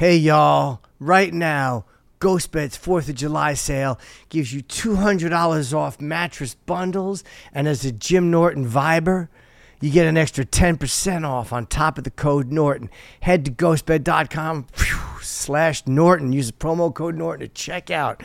Hey, y'all. Right now, GhostBed's 4th of July sale gives you $200 off mattress bundles. And as a Jim Norton Viber, you get an extra 10% off on top of the code Norton. Head to ghostbed.com/Norton. Use the promo code Norton at checkout.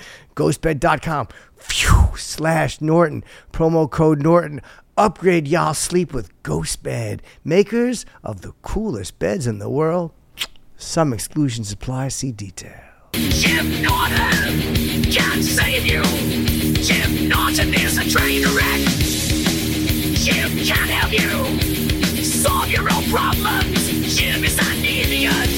Ghostbed.com/Norton. Promo code Norton. Upgrade y'all sleep with GhostBed, makers of the coolest beds in the world. Some exclusions apply. See detail. Jim Norton can't save you. Jim Norton is a train wreck. Jim can't help you solve your own problems. Jim is an idiot.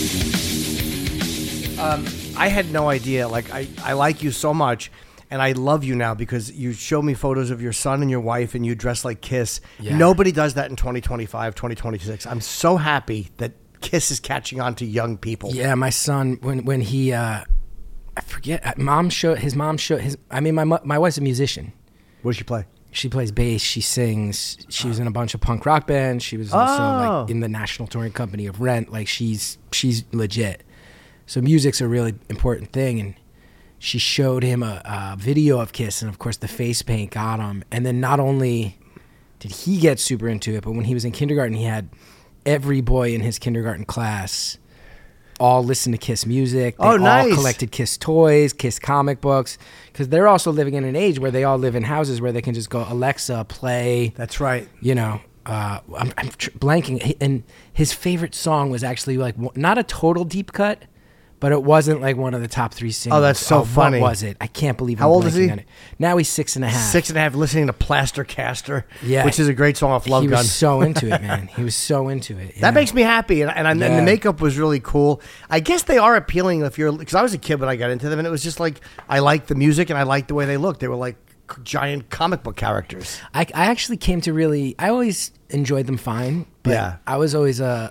I had no idea. Like, I like you so much, and I love you now because you show me photos of your son and your wife, and you dress like Kiss. Yeah. Nobody does that in 2025, 2026. I'm so happy that Kiss is catching on to young people. Yeah, my son, when he, I forget, my mom showed his, I mean, my wife's a musician. What does she play? She plays bass, she sings, she was in a bunch of punk rock bands, she was also like in the national touring company of Rent, like she's legit. So music's a really important thing, and she showed him a video of Kiss, and of course the face paint got him. And then not only did he get super into it, but when he was in kindergarten, he had every boy in his kindergarten class all listen to Kiss music. They nice. all collected Kiss toys, Kiss comic books, because they're also living in an age where they all live in houses where they can just go, Alexa, play. That's right. You know, I'm blanking. And his favorite song was actually like not a total deep cut, but it wasn't like one of the top 3 singles. Oh, that's so funny. What was it? I can't believe How I'm old is he? blanking on it. Now he's 6.5. 6.5, listening to Plaster Caster, Yeah. which is a great song off Love He Gun. was so into it, man. He was so into it. Yeah. That makes me happy, and Yeah. the makeup was really cool. I guess they are appealing if you're, because I was a kid when I got into them, and it was just like, I liked the music and I liked the way they looked. They were like giant comic book characters. I actually came to really, I always enjoyed them fine, but Yeah. I was always I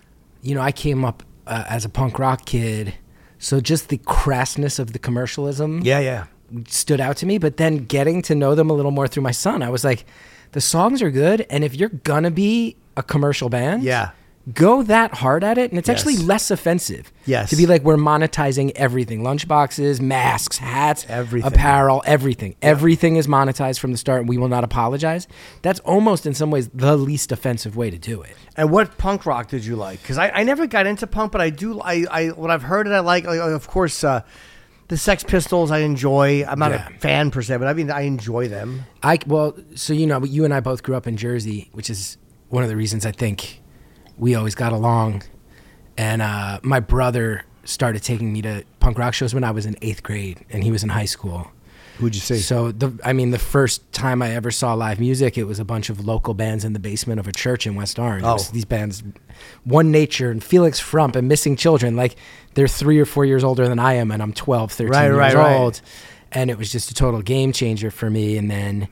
came up as a punk rock kid, so just the crassness of the commercialism Yeah. stood out to me. But then getting to know them a little more through my son, I was like, the songs are good, and if you're gonna be a commercial band, Yeah. go that hard at it, and it's Yes. actually less offensive. Yes. To be like, we're monetizing everything. Lunchboxes, masks, hats, Everything. apparel, everything. Yeah. Everything is monetized from the start, and we will not apologize. That's almost, in some ways, the least offensive way to do it. And what punk rock did you like? Because I never got into punk, but I do. I what I've heard, I like of course, the Sex Pistols. I enjoy. I'm not a fan per se, but I mean, I enjoy them. So you and I both grew up in Jersey, which is one of the reasons I think we always got along. And my brother started taking me to punk rock shows when I was in 8th grade, and he was in high school. Who'd you see? So the first time I ever saw live music, it was a bunch of local bands in the basement of a church in West Orange. It was these bands, One Nature and Felix Frump and Missing Children. Like, they're 3 or 4 years older than I am, and I'm 12, 13 years old. And it was just a total game changer for me. And then,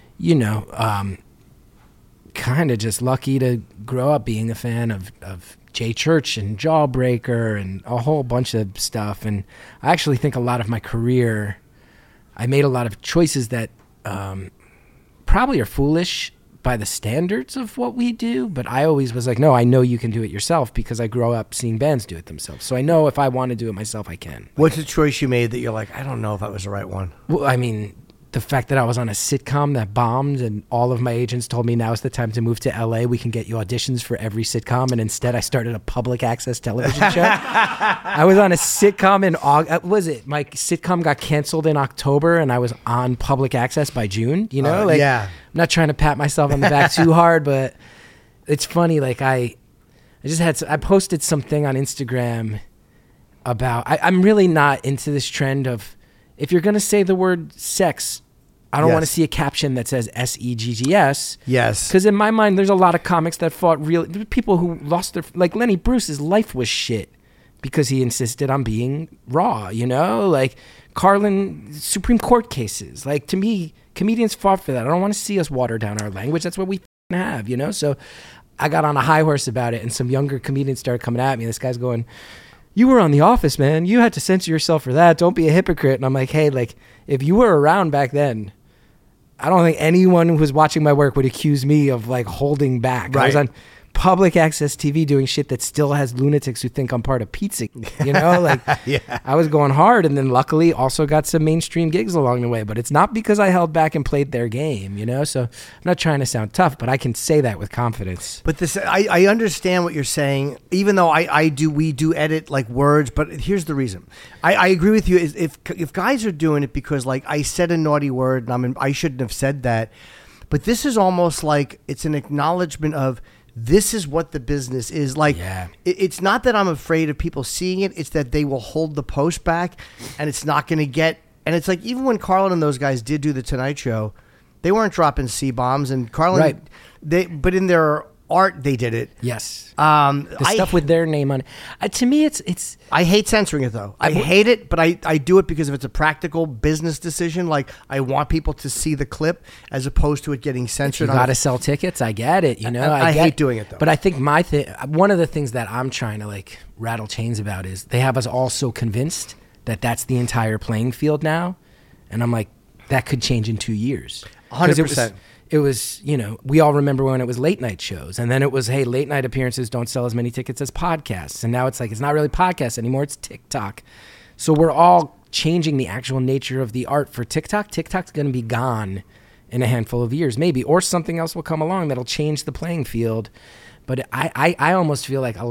kind of just lucky to grow up being a fan of Jay Church and Jawbreaker and a whole bunch of stuff. And I actually think a lot of my career, I made a lot of choices that probably are foolish by the standards of what we do, but I always was like, no, I know you can do it yourself because I grew up seeing bands do it themselves. So I know if I want to do it myself, I can. What's the choice you made that you're like, I don't know if that was the right one? Well, I mean, the fact that I was on a sitcom that bombed and all of my agents told me now's the time to move to LA. We can get you auditions for every sitcom. And instead I started a public access television show. I was on a sitcom in August. My sitcom got canceled in October and I was on public access by June, Yeah. I'm not trying to pat myself on the back too hard, but it's funny. Like I posted something on Instagram about, I'm really not into this trend of, if you're going to say the word sex, I don't want to see a caption that says SEGGS. Yes. Because in my mind, there's a lot of comics that fought people who lost their, like Lenny Bruce's life was shit because he insisted on being raw, like Carlin, Supreme Court cases. Like, to me, comedians fought for that. I don't want to see us water down our language. That's what we have, So I got on a high horse about it, and some younger comedians started coming at me. This guy's going, you were on The Office, man. You had to censor yourself for that. Don't be a hypocrite. And I'm like, hey, like, if you were around back then, I don't think anyone who was watching my work would accuse me of like holding back. Right. I was on public access TV doing shit that still has lunatics who think I'm part of Pizza. You know, like Yeah. I was going hard, and then luckily also got some mainstream gigs along the way. But it's not because I held back and played their game, you know. So I'm not trying to sound tough, but I can say that with confidence. But this, I understand what you're saying, even though we do edit like words. But here's the reason. I agree with you. Is if guys are doing it because like I said a naughty word and I shouldn't have said that. But this is almost like it's an acknowledgement of this is what the business is. Like, Yeah. it's not that I'm afraid of people seeing it. It's that they will hold the post back and it's not going to get. And it's like even when Carlin and those guys did do the Tonight Show, they weren't dropping C-bombs. And Carlin, Right. but in their art, they did it. Yes, The stuff with their name on it. To me, it's. I hate censoring it though. I hate it, but I do it because if it's a practical business decision, like I want people to see the clip as opposed to it getting censored. You got to sell tickets. I get it. You know, I get hate doing it, though. But I think one of the things that I'm trying to like rattle chains about is they have us all so convinced that that's the entire playing field now, and I'm like, that could change in 2 years. 100%. It was, you know, we all remember when it was late night shows, and then it was, hey, late night appearances don't sell as many tickets as podcasts, and now it's like it's not really podcasts anymore, it's TikTok. So we're all changing the actual nature of the art for TikTok. TikTok's going to be gone in a handful of years, maybe, or something else will come along that'll change the playing field. But I almost feel like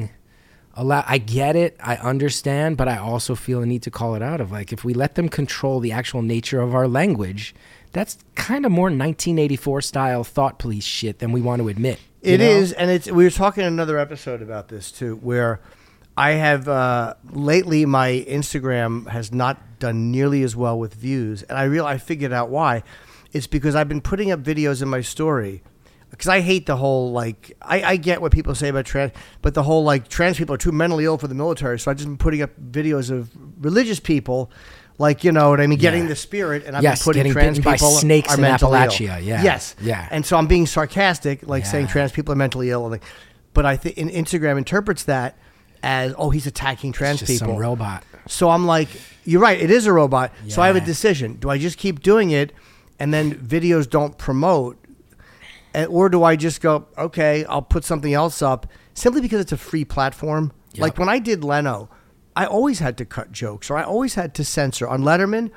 I get it, I understand, but I also feel a need to call it out of like if we let them control the actual nature of our language, that's kind of more 1984 style thought police shit than we want to admit. It is, and we were talking in another episode about this too, where I have lately my Instagram has not done nearly as well with views, and I figured out why. It's because I've been putting up videos in my story. Because I hate the whole, like, I get what people say about trans, but the whole, like, trans people are too mentally ill for the military. So I've just been putting up videos of religious people, like, you know what I mean, getting the spirit. And I've been putting getting trans bitten people by snakes are in mentally Appalachia. ill. Yeah. Yes. Yeah. And so I'm being sarcastic, like saying Yeah. trans people are mentally ill. Like, but I think Instagram interprets that as, oh, he's attacking trans It's just people. some robot. So I'm like, you're right, it is a robot. So I have a Yeah. decision. Do I just keep doing it and then videos don't promote? Or do I just go, okay, I'll put something else up simply because it's a free platform? Yep. Like when I did Leno, I always had to cut jokes or I always had to censor. On Letterman,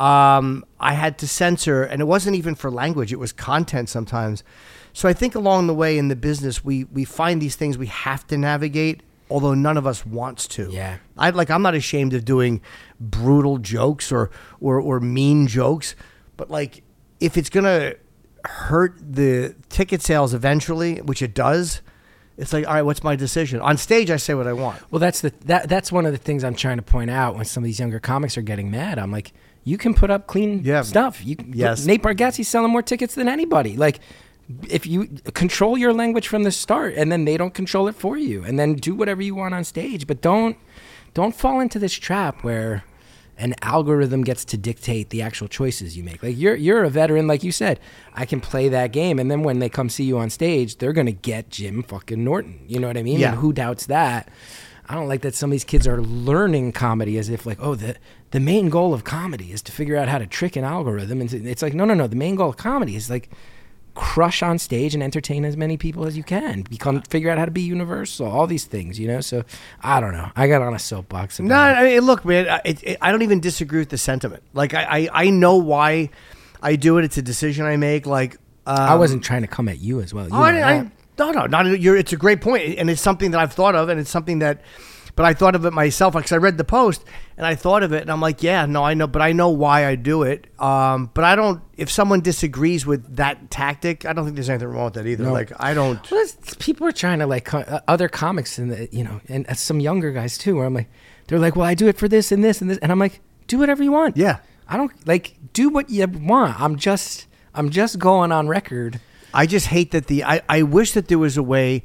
I had to censor, and it wasn't even for language, it was content sometimes. So I think along the way in the business, we find these things we have to navigate, although none of us wants to. Yeah. I'm not ashamed of doing brutal jokes or mean jokes, but like if it's going to hurt the ticket sales eventually, which it does, it's like, all right, what's my decision? On stage, I say what I want. Well, that's one of the things I'm trying to point out when some of these younger comics are getting mad. I'm like, you can put up clean stuff. Yes. Nate Bargatze's selling more tickets than anybody. Like, if you control your language from the start, and then they don't control it for you, and then do whatever you want on stage, but don't fall into this trap where an algorithm gets to dictate the actual choices you make. Like you're a veteran, like you said. I can play that game, and then when they come see you on stage, they're gonna get Jim fucking Norton. You know what I mean? Yeah. And who doubts that? I don't like that some of these kids are learning comedy as if like, oh, the main goal of comedy is to figure out how to trick an algorithm. And it's like, no. The main goal of comedy is like crush on stage and entertain as many people as you can. Figure out how to be universal. All these things, you know. So I don't know. I got on a soapbox. No, I mean, look, man, I don't even disagree with the sentiment. Like I know why I do it. It's a decision I make. Like I wasn't trying to come at you as well. You know that. It's a great point, and it's something that I've thought of, and it's something that. But I thought of it myself because I read the post and I thought of it and I'm like, yeah, no, I know, but I know why I do it. But I don't. If someone disagrees with that tactic, I don't think there's anything wrong with that either. No. Like I don't. Well, people are trying to like other comics and and some younger guys too. Where I'm like, they're like, well, I do it for this and this and this, and I'm like, do whatever you want. Yeah. I don't like do what you want. I'm just going on record. I just hate that I wish that there was a way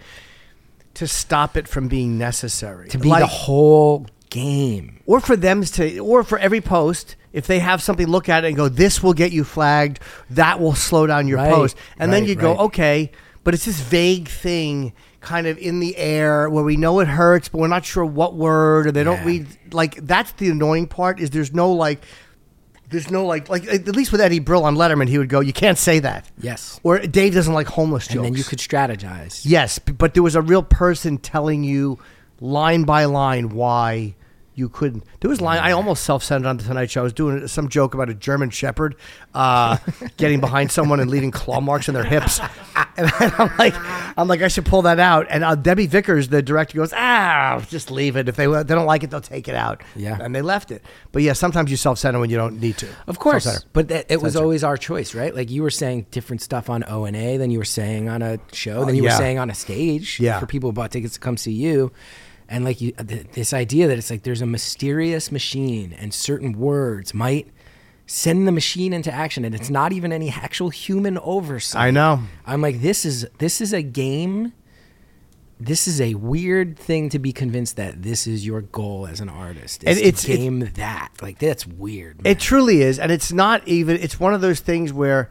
to stop it from being necessary. To be the whole game. Or for them to, or for every post, if they have something, look at it and go, this will get you flagged, that will slow down your post. And then you go, okay, but it's this vague thing kind of in the air where we know it hurts, but we're not sure what word, or they don't read. Like, that's the annoying part, is there's no, like, There's no like at least with Eddie Brill on Letterman, he would go, "You can't say that." Yes. Or Dave doesn't like homeless jokes. And then you could strategize. Yes, but there was a real person telling you line by line why you couldn't. There was line. I almost self-centered on the Tonight Show. I was doing some joke about a German Shepherd getting behind someone and leaving claw marks in their hips, and I'm like, I should pull that out. And Debbie Vickers, the director, goes, just leave it. If they don't like it, they'll take it out. Yeah, and they left it. But yeah, sometimes you self-center when you don't need to. Of course, but it was always our choice, right? Like you were saying different stuff on O&A than you were saying on a show, than you were saying on a stage for people who bought tickets to come see you. And like this idea that it's like there's a mysterious machine and certain words might send the machine into action, and it's not even any actual human oversight. I know. I'm like, this is a game. This is a weird thing to be convinced that this is your goal as an artist. It's to game that. Like that's weird. Man. It truly is, and it's not even. It's one of those things where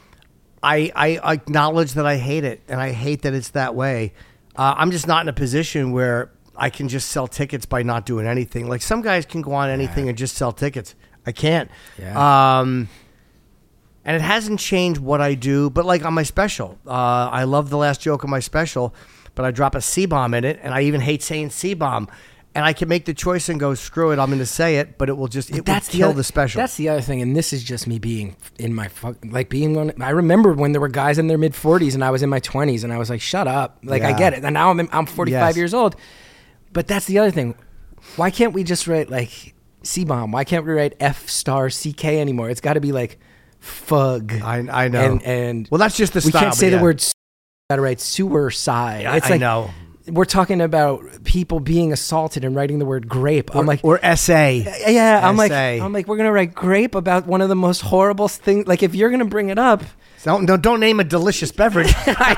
I acknowledge that I hate it, and I hate that it's that way. I'm just not in a position where I can just sell tickets by not doing anything. Like some guys can go on anything and just sell tickets. I can't. Yeah. And it hasn't changed what I do. But like on my special, I love the last joke of my special, but I drop a C-bomb in it, and I even hate saying C-bomb. And I can make the choice and go, screw it, I'm going to say it, but it will kill the special. That's the other thing, and this is just me being in my being one. I remember when there were guys in their mid 40s and I was in my 20s, and I was like, shut up, I get it. And now I'm 45 years old. But that's the other thing. Why can't we just write like C-bomb? Why can't we write F***CK anymore? It's got to be like fug. I know. And well, that's just the we style. We can't say the word. Got to write sewer side. It's I know. We're talking about people being assaulted and writing the word grape. I'm like, or essay. Yeah, I'm like, we're gonna write grape about one of the most horrible things. Like, if you're gonna bring it up, don't name a delicious beverage.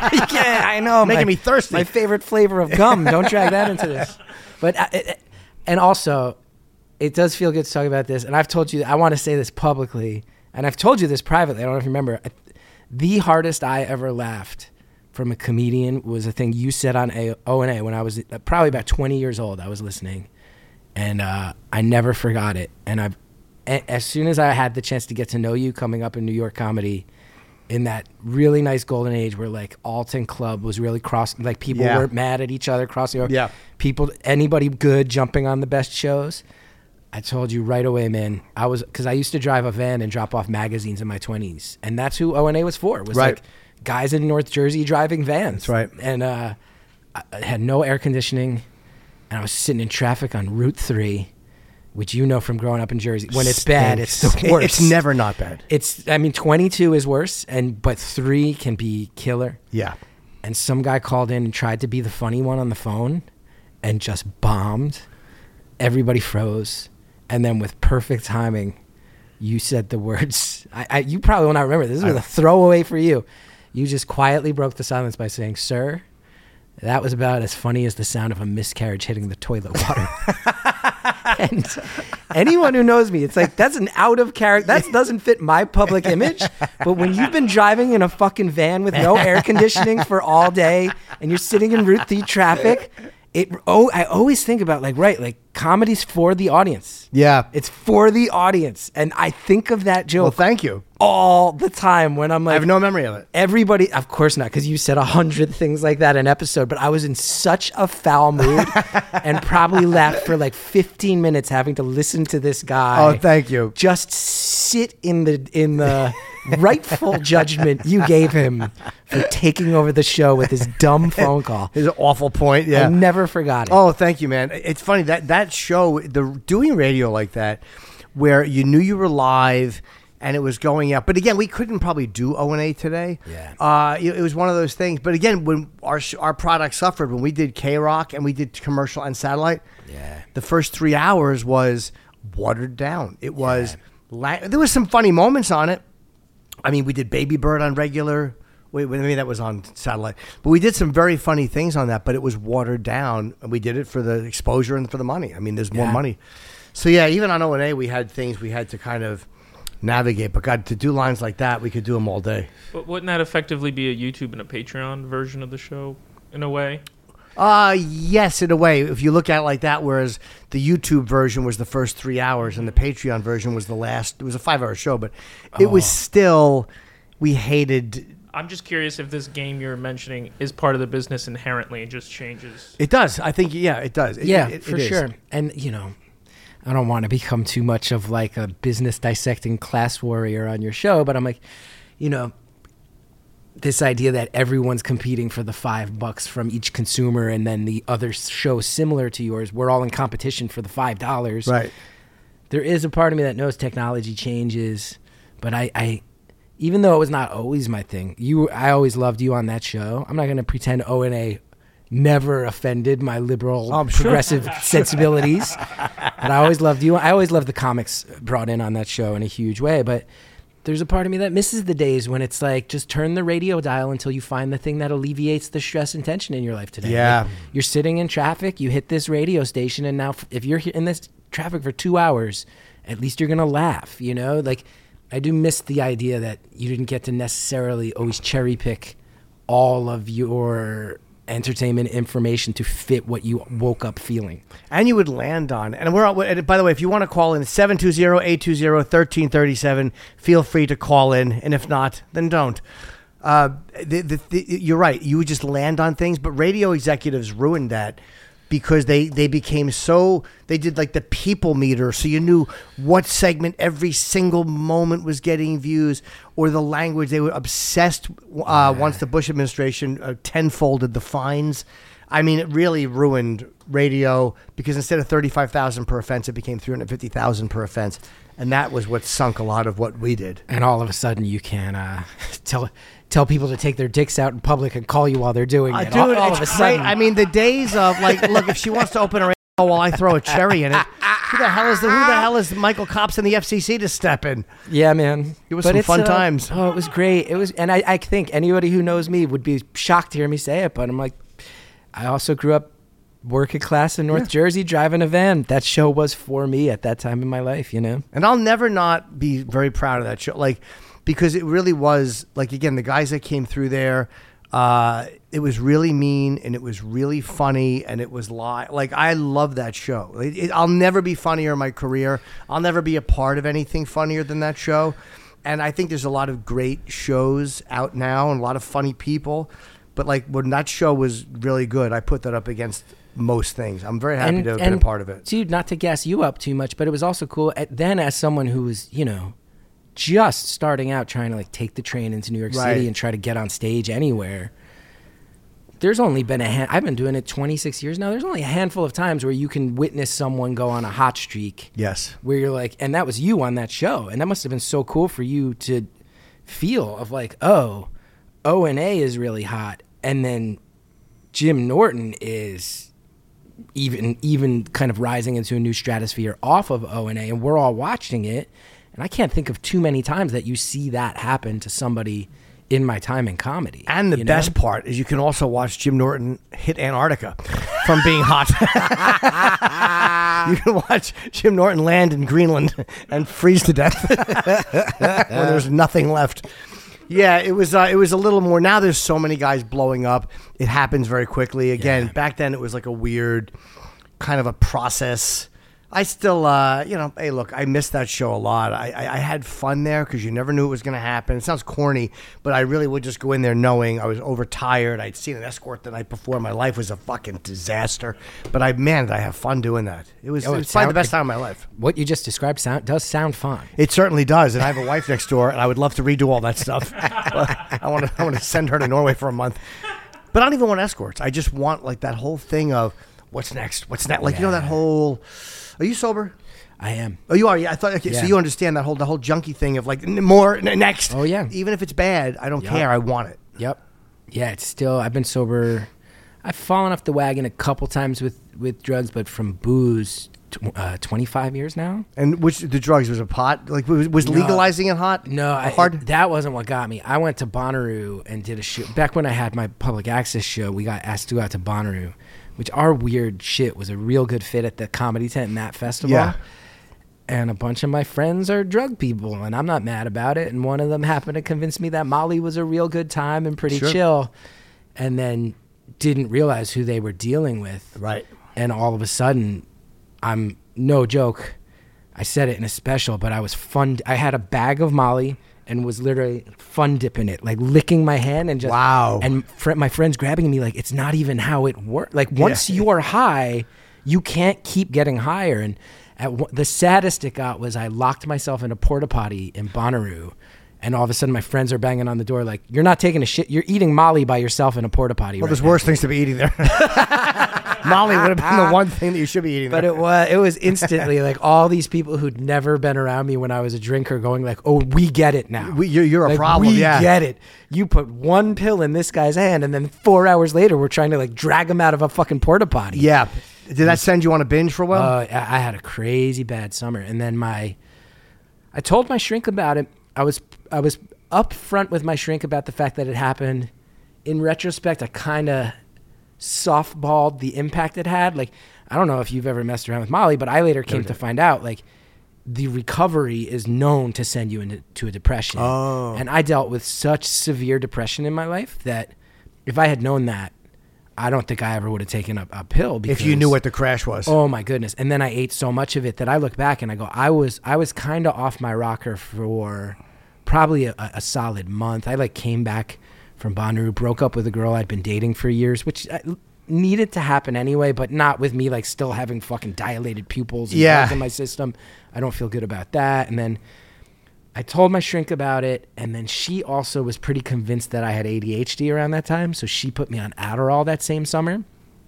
I know, making me thirsty. My favorite flavor of gum. Don't drag that into this. But and also, it does feel good to talk about this. And I've told you, I want to say this publicly, and I've told you this privately. I don't know if you remember. The hardest I ever laughed from a comedian was a thing you said on O&A when I was probably about 20 years old. I was listening, and I never forgot it. And as soon as I had the chance to get to know you coming up in New York comedy in that really nice golden age where like Alton Club was really like people weren't mad at each other crossing over. Yeah. People, anybody good jumping on the best shows. I told you right away, man, because I used to drive a van and drop off magazines in my 20s. And that's who O&A was for. It was like guys in North Jersey driving vans. That's right. And I had no air conditioning, and I was sitting in traffic on Route 3, which you know from growing up in Jersey. When it's bad, it's the worst. It's never not bad. 22 is worse, but 3 can be killer. Yeah. And some guy called in and tried to be the funny one on the phone and just bombed. Everybody froze. And then with perfect timing, you said the words. You probably will not remember. This was a throwaway for you. You just quietly broke the silence by saying, "Sir, that was about as funny as the sound of a miscarriage hitting the toilet water." And anyone who knows me, it's like, that's an out of character. That doesn't fit my public image. But when you've been driving in a fucking van with no air conditioning for all day and you're sitting in Route 3 traffic, I always think about like comedy's for the audience. Yeah. It's for the audience. And I think of that joke. Well, thank you. All the time when I'm like, I have no memory of it. Everybody, of course not, because you said 100 things like that an episode, but I was in such a foul mood and probably laughed for like 15 minutes having to listen to this guy. Oh, thank you. Just sit in the rightful judgment you gave him for taking over the show with his dumb phone call. His awful point, yeah. I never forgot it. Oh, thank you, man. It's funny, that show, doing radio like that, where you knew you were live and it was going out. But again, we couldn't probably do O&A today. Yeah. It was one of those things. But again, when our product suffered, when we did K-Rock and we did commercial and satellite, the first 3 hours was watered down. It was, there was some funny moments on it. I mean, we did Baby Bird on regular. Wait, maybe that was on satellite. But we did some very funny things on that, but it was watered down, and we did it for the exposure and for the money. I mean, there's more money. So, yeah, even on O&A, we had things we had to kind of navigate. But, God, to do lines like that, we could do them all day. But wouldn't that effectively be a YouTube and a Patreon version of the show in a way? Yes, in a way, if you look at it like that, whereas the YouTube version was the first 3 hours and the Patreon version was the last. It was a 5-hour show, but it was still, we hated. I'm just curious if this game you're mentioning is part of the business inherently and just changes. It does. I think, yeah, it does. For sure. And, you know, I don't want to become too much of like a business dissecting class warrior on your show, but I'm like, you know, this idea that everyone's competing for the $5 from each consumer, and then the other show similar to yours, we're all in competition for the $5. Right. There is a part of me that knows technology changes, but I even though it was not always my thing, I always loved you on that show. I'm not going to pretend O&A never offended my liberal, progressive sensibilities, but I always loved you. I always loved the comics brought in on that show in a huge way, but there's a part of me that misses the days when it's like, just turn the radio dial until you find the thing that alleviates the stress and tension in your life today. Yeah. Like, you're sitting in traffic, you hit this radio station, and now if you're in this traffic for 2 hours, at least you're going to laugh, you know? Like, I do miss the idea that you didn't get to necessarily always cherry pick all of your entertainment information to fit what you woke up feeling. And you would land on. And by the way, if you want to call in, 720-820-1337. Feel free to call in. And if not, then don't. You're right. You would just land on things. But radio executives ruined that because they became so... They did like the people meter. So you knew what segment every single moment was getting views, or the language. They were obsessed once the Bush administration tenfolded the fines. I mean, it really ruined radio because instead of 35,000 per offense, it became 350,000 per offense. And that was what sunk a lot of what we did. And all of a sudden you can tell people to take their dicks out in public and call you while they're doing it. Dude, all of a sudden. I mean, the days of like, look, if she wants to open her while I throw a cherry in it, who the hell is Michael Cops and the FCC to step in? Yeah, man. It was some fun times. Oh, it was great. It was, and I think anybody who knows me would be shocked to hear me say it, but I'm like, I also grew up working class in North Jersey, driving a van. That show was for me at that time in my life, you know? And I'll never not be very proud of that show. Like, because it really was, like, again, the guys that came through there, it was really mean and it was really funny and it was like, I love that show. I'll never be funnier in my career. I'll never be a part of anything funnier than that show. And I think there's a lot of great shows out now and a lot of funny people. But like when that show was really good, I put that up against most things. I'm very happy to have been a part of it. Dude, not to gas you up too much, but it was also cool. Then as someone who was, you know, just starting out trying to like take the train into New York City and try to get on stage anywhere, there's only been I've been doing it 26 years now. There's only a handful of times where you can witness someone go on a hot streak. Yes. Where you're like, and that was you on that show. And that must have been so cool for you to feel of like, oh, O&A is really hot. And then Jim Norton is even kind of rising into a new stratosphere off of O&A, and we're all watching it. And I can't think of too many times that you see that happen to somebody in my time in comedy. And the best part is you can also watch Jim Norton hit Antarctica from being hot. You can watch Jim Norton land in Greenland and freeze to death when there's nothing left. Yeah, it was a little more. Now there's so many guys blowing up. It happens very quickly. Again, back then it was like a weird kind of a process. I still, hey, look, I missed that show a lot. I had fun there because you never knew it was going to happen. It sounds corny, but I really would just go in there knowing I was overtired. I'd seen an escort the night before. My life was a fucking disaster. But did I have fun doing that. It was probably the best time of my life. What you just described does sound fun. It certainly does. And I have a wife next door, and I would love to redo all that stuff. I want to send her to Norway for a month. But I don't even want escorts. I just want like that whole thing of what's next? What's next? Like, you know, that whole... Are you sober? I am. Oh, you are? Yeah, I thought, okay, so you understand the whole junkie thing of like, more, next. Oh, yeah. Even if it's bad, I don't care. I want it. Yep. Yeah, it's still, I've been sober. I've fallen off the wagon a couple times with drugs, but from booze, 25 years now. And the drugs, was it pot? Like, was legalizing it hot? No, hard? That wasn't what got me. I went to Bonnaroo and did a show. Back when I had my public access show, we got asked to go out to Bonnaroo, which our weird shit was a real good fit at the comedy tent in that festival. Yeah. And a bunch of my friends are drug people, and I'm not mad about it. And one of them happened to convince me that Molly was a real good time and pretty chill. And then didn't realize who they were dealing with. Right. And all of a sudden, I'm no joke. I said it in a special, but I had a bag of Molly and was literally fun dipping it, like licking my hand and just Wow. And my friends grabbing me like, it's not even how it works. Like once you are high, you can't keep getting higher. And the saddest it got was I locked myself in a porta potty in Bonnaroo. And all of a sudden, my friends are banging on the door like, you're not taking a shit. You're eating Molly by yourself in a porta potty. Well, right there's now. worse things to be eating there. Molly would have been the one thing that you should be eating But there. it was instantly like all these people who'd never been around me when I was a drinker going like, oh, we get it now. You're a Like, problem, we yeah. get it. You put one pill in this guy's hand, and then 4 hours later, we're trying to like drag him out of a fucking porta potty. Yeah. Did that send you on a binge for a while? I had a crazy bad summer, and then I told my shrink about it. I was upfront with my shrink about the fact that it happened. In retrospect, I kind of softballed the impact it had. Like, I don't know if you've ever messed around with Molly, but I later came to find out like the recovery is known to send you into a depression. Oh. And I dealt with such severe depression in my life that if I had known that, I don't think I ever would have taken a pill. Because, if you knew what the crash was. oh my goodness. And then I ate so much of it that I look back and I go, I was kind of off my rocker for probably a solid month. I like came back from Bonnaroo, broke up with a girl I'd been dating for years, which needed to happen anyway, but not with me like still having fucking dilated pupils and drugs in my system. I don't feel good about that. And then I told my shrink about it, and then she also was pretty convinced that I had ADHD around that time, so she put me on Adderall that same summer.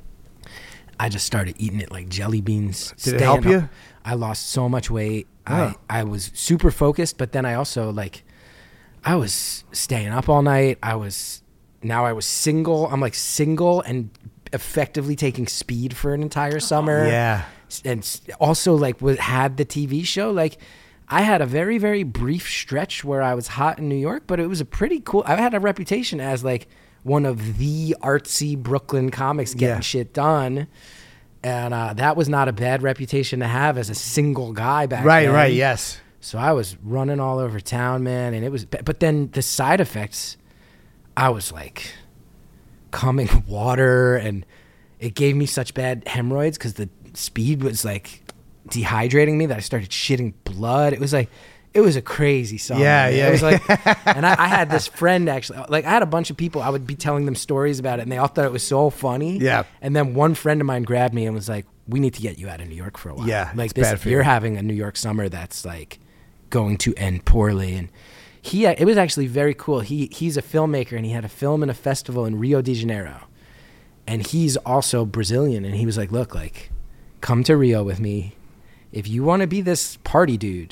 I just started eating it like jelly beans. Did it help you? I lost so much weight. Huh. I was super focused, but then I also I was staying up all night. I was single. I'm like single and effectively taking speed for an entire summer. Yeah. And also had the TV show. Like I had a very, very brief stretch where I was hot in New York, but it was a pretty cool. I had a reputation as like one of the artsy Brooklyn comics getting shit done. And that was not a bad reputation to have as a single guy back then. Right, yes. So I was running all over town, man, and it was. But then the side effects, I was like, coming water, and it gave me such bad hemorrhoids because the speed was like dehydrating me that I started shitting blood. It was a crazy summer. Yeah, man. yeah. It was like, and I had this friend actually. Like I had a bunch of people. I would be telling them stories about it, and they all thought it was so funny. Yeah. And then one friend of mine grabbed me and was like, "We need to get you out of New York for a while. Yeah, like it's bad for you. you're having a New York summer that's like going to end poorly." And it was actually very cool. He's a filmmaker, and he had a film in a festival in Rio de Janeiro, and he's also Brazilian. And he was like, "Look, like, come to Rio with me. If you want to be this party dude,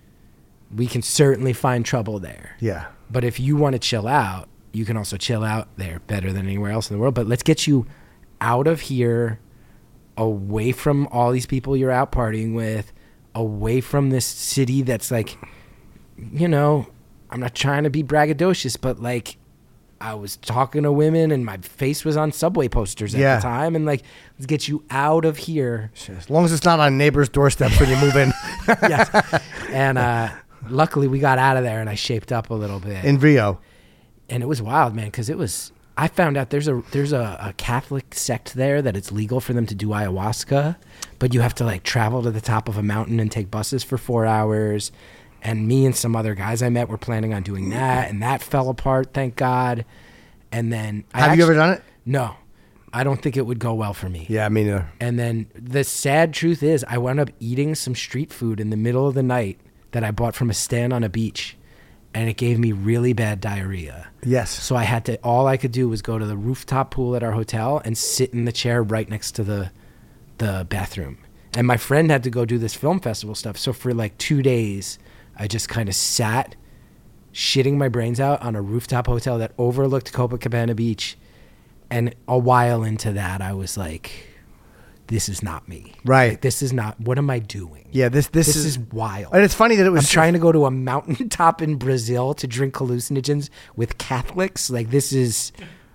we can certainly find trouble there. Yeah. But if you want to chill out, you can also chill out there better than anywhere else in the world. But let's get you out of here, away from all these people you're out partying with, away from this city that's like, you know, I'm not trying to be braggadocious, but like I was talking to women and my face was on subway posters at Yeah. the time. And like, let's get you out of here. As long as it's not on neighbors' doorsteps when you move in. Yes. And luckily we got out of there and I shaped up a little bit. In Rio. And it was wild, man, because I found out there's a Catholic sect there that it's legal for them to do ayahuasca, but you have to like travel to the top of a mountain and take buses for 4 hours. And me and some other guys I met were planning on doing that, and that fell apart, thank God. And then Have you ever done it? No, I don't think it would go well for me. Yeah, me neither. And then the sad truth is I wound up eating some street food in the middle of the night that I bought from a stand on a beach, and it gave me really bad diarrhea. Yes. So all I could do was go to the rooftop pool at our hotel and sit in the chair right next to the bathroom. And my friend had to go do this film festival stuff. So for like 2 days, I just kind of sat shitting my brains out on a rooftop hotel that overlooked Copacabana Beach. And a while into that, I was like, this is not me. Right. Like, this is not, what am I doing? Yeah, this is wild. And it's funny that it was I'm trying to go to a mountaintop in Brazil to drink hallucinogens with Catholics. Like this is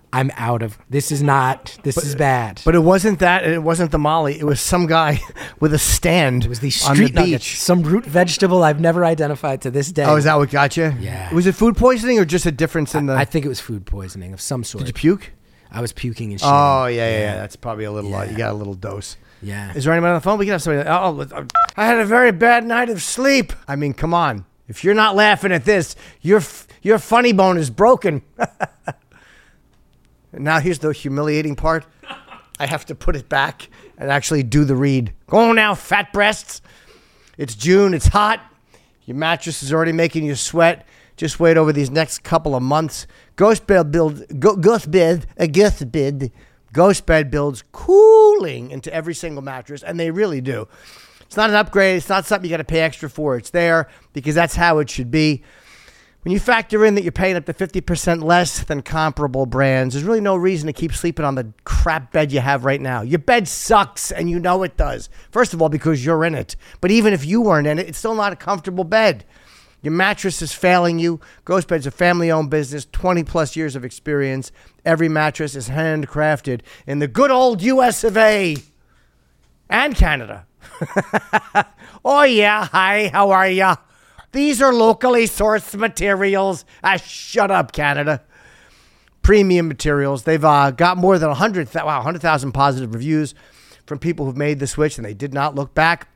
bad. But it wasn't that. It wasn't the Molly. It was some guy with a stand. It was the on street the nuggets, beach. some root vegetable I've never identified to this day. Oh, is that what got you? Yeah. Was it food poisoning or just a difference in the? I think it was food poisoning of some sort. Did you puke? I was puking and shit. Oh, yeah. That's probably a little, you got a little dose. Yeah. Is there anyone on the phone? We can have somebody. I had a very bad night of sleep. I mean, come on. If you're not laughing at this, your funny bone is broken. Now here's the humiliating part. I have to put it back and actually do the read. Go on now, fat breasts. It's June. It's hot. Your mattress is already making you sweat. Just wait over these next couple of months. Ghostbed builds cooling into every single mattress, and they really do. It's not an upgrade. It's not something you got to pay extra for. It's there because that's how it should be. When you factor in that you're paying up to 50% less than comparable brands, there's really no reason to keep sleeping on the crap bed you have right now. Your bed sucks, and you know it does. First of all, because you're in it. But even if you weren't in it, it's still not a comfortable bed. Your mattress is failing you. Ghostbed's a family-owned business, 20-plus years of experience. Every mattress is handcrafted in the good old US of A. And Canada. Oh, yeah. Hi, how are ya? These are locally sourced materials. Shut up, Canada. Premium materials. They've got more than 100,000 positive reviews from people who've made the switch, and they did not look back.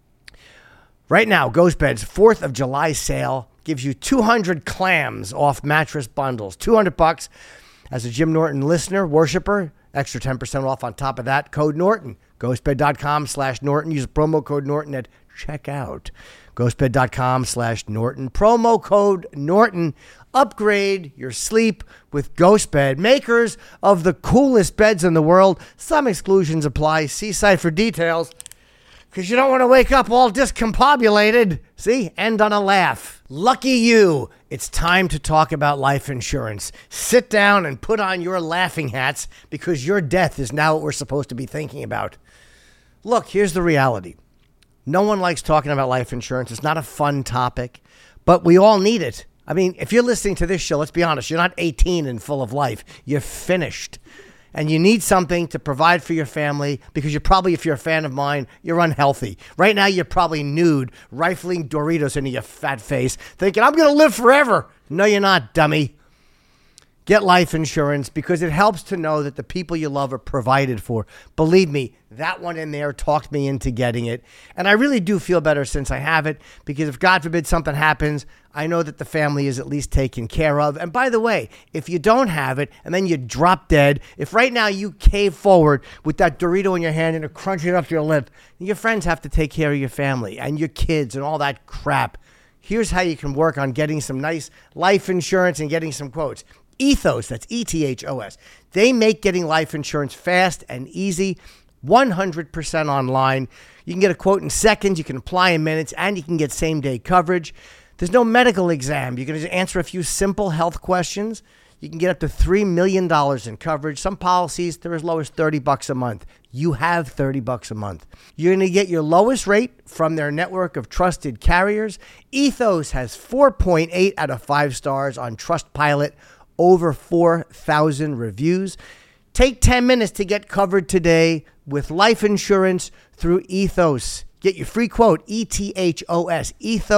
Right now, Ghostbed's 4th of July sale gives you 200 clams off mattress bundles. $200 as a Jim Norton listener, worshiper. Extra 10% off on top of that. Code Norton. Ghostbed.com/Norton. Use promo code Norton at checkout. Ghostbed.com/Norton. Promo code Norton. Upgrade your sleep with Ghostbed, makers of the coolest beds in the world. Some exclusions apply. See site for details. Because you don't want to wake up all discombobulated. See? End on a laugh. Lucky you. It's time to talk about life insurance. Sit down and put on your laughing hats because your death is now what we're supposed to be thinking about. Look, here's the reality. No one likes talking about life insurance. It's not a fun topic, but we all need it. I mean, if you're listening to this show, let's be honest, you're not 18 and full of life. You're finished. And you need something to provide for your family because you're probably, if you're a fan of mine, you're unhealthy. Right now, you're probably nude, rifling Doritos into your fat face, thinking, I'm going to live forever. No, you're not, dummy. Get life insurance because it helps to know that the people you love are provided for. Believe me, that one in there talked me into getting it. And I really do feel better since I have it because if God forbid something happens, I know that the family is at least taken care of. And by the way, if you don't have it and then you drop dead, if right now you cave forward with that Dorito in your hand and crunch it up your lip, your friends have to take care of your family and your kids and all that crap. Here's how you can work on getting some nice life insurance and getting some quotes. Ethos, that's ETHOS. They make getting life insurance fast and easy, 100% online. You can get a quote in seconds, you can apply in minutes, and you can get same-day coverage. There's no medical exam. You can just answer a few simple health questions. You can get up to $3 million in coverage. Some policies, they're as low as $30 a month. You have $30 a month. You're going to get your lowest rate from their network of trusted carriers. Ethos has 4.8 out of 5 stars on Trustpilot. Over 4,000 reviews. Take 10 minutes to get covered today with life insurance through Ethos. Get your free quote, ETHOS,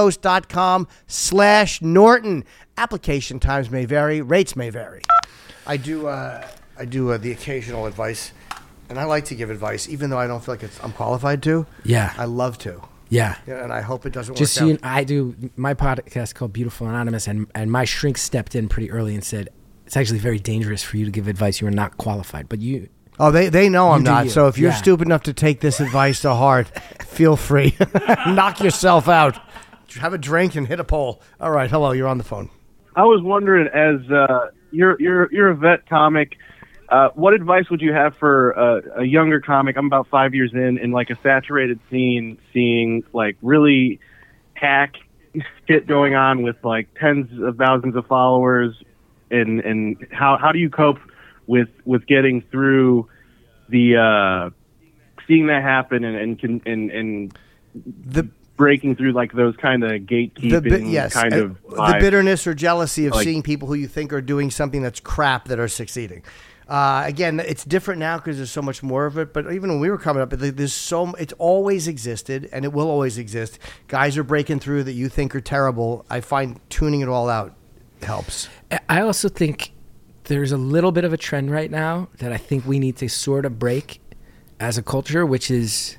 ethos.com/Norton. Application times may vary, rates may vary. I do the occasional advice, and I like to give advice, even though I don't feel like I'm qualified to. Yeah. I love to. Yeah. And I hope it doesn't Just work so out. I do my podcast called Beautiful Anonymous, and my shrink stepped in pretty early and said, it's actually very dangerous for you to give advice. You are not qualified. But you... Oh, they know I'm do not. you. So if you're Yeah. stupid enough to take this advice to heart, feel free. Knock yourself out. Have a drink and hit a pole. All right. Hello. You're on the phone. I was wondering, as you're a vet comic, what advice would you have for a younger comic? I'm about 5 years in like a saturated scene, seeing like really hack shit going on with like tens of thousands of followers, and how do you cope with getting through the seeing that happen and The breaking through like those kind of gatekeeping kind of the vibes? bitterness or jealousy of Like- seeing people who you think are doing something that's crap that are succeeding. Again, it's different now because there's so much more of it. But even when we were coming up, it's always existed and it will always exist. Guys are breaking through that you think are terrible. I find tuning it all out helps. I also think there's a little bit of a trend right now that I think we need to sort of break as a culture, which is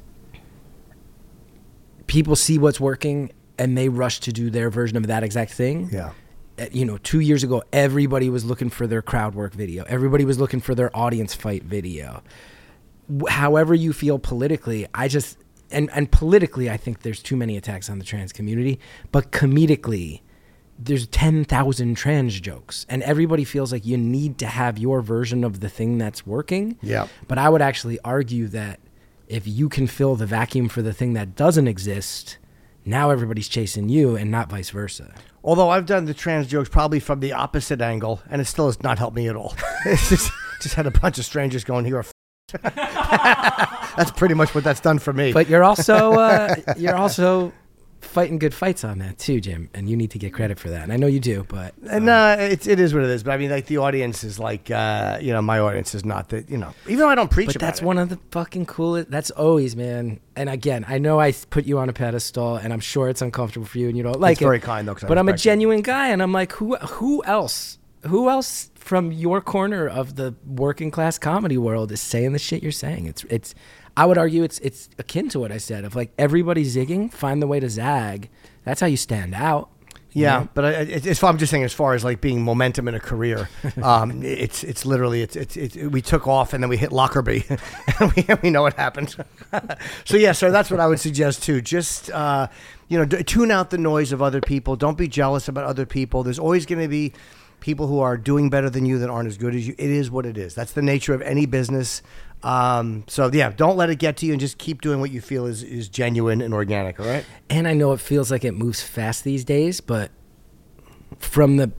people see what's working and they rush to do their version of that exact thing. Yeah. 2 years ago, everybody was looking for their crowd work video. Everybody was looking for their audience fight video. However you feel politically, and politically, I think there's too many attacks on the trans community, but comedically, there's 10,000 trans jokes, and everybody feels like you need to have your version of the thing that's working. Yeah. But I would actually argue that if you can fill the vacuum for the thing that doesn't exist, now everybody's chasing you and not vice versa. Although I've done the trans jokes probably from the opposite angle, and it still has not helped me at all. It's just had a bunch of strangers going, "You're a That's pretty much what that's done for me. But you're also fighting good fights on that too, Jim, and you need to get credit for that. And I know you do, but and it is what it is. But I mean, like the audience is like, my audience is not that, even though I don't preach but about that's it. one of the fucking coolest. That's always, man. And again, I know I put you on a pedestal, and I'm sure it's uncomfortable for you, and you don't like It's it. very kind, though. 'Cause I But I'm a respect it. genuine guy, and I'm like, who else? Who else from your corner of the working class comedy world is saying the shit you're saying? It's. I would argue it's akin to what I said of like everybody zigging, find the way to zag. That's how you stand out. Yeah, know? but I'm just saying, as far as like being momentum in a career, it's literally we took off and then we hit Lockerbie, and we know what happened. So that's what I would suggest too. Just tune out the noise of other people. Don't be jealous about other people. There's always going to be people who are doing better than you that aren't as good as you. It is what it is. That's the nature of any business. Don't let it get to you, and just keep doing what you feel is genuine and organic. All right. And I know it feels like it moves fast these days, but from the,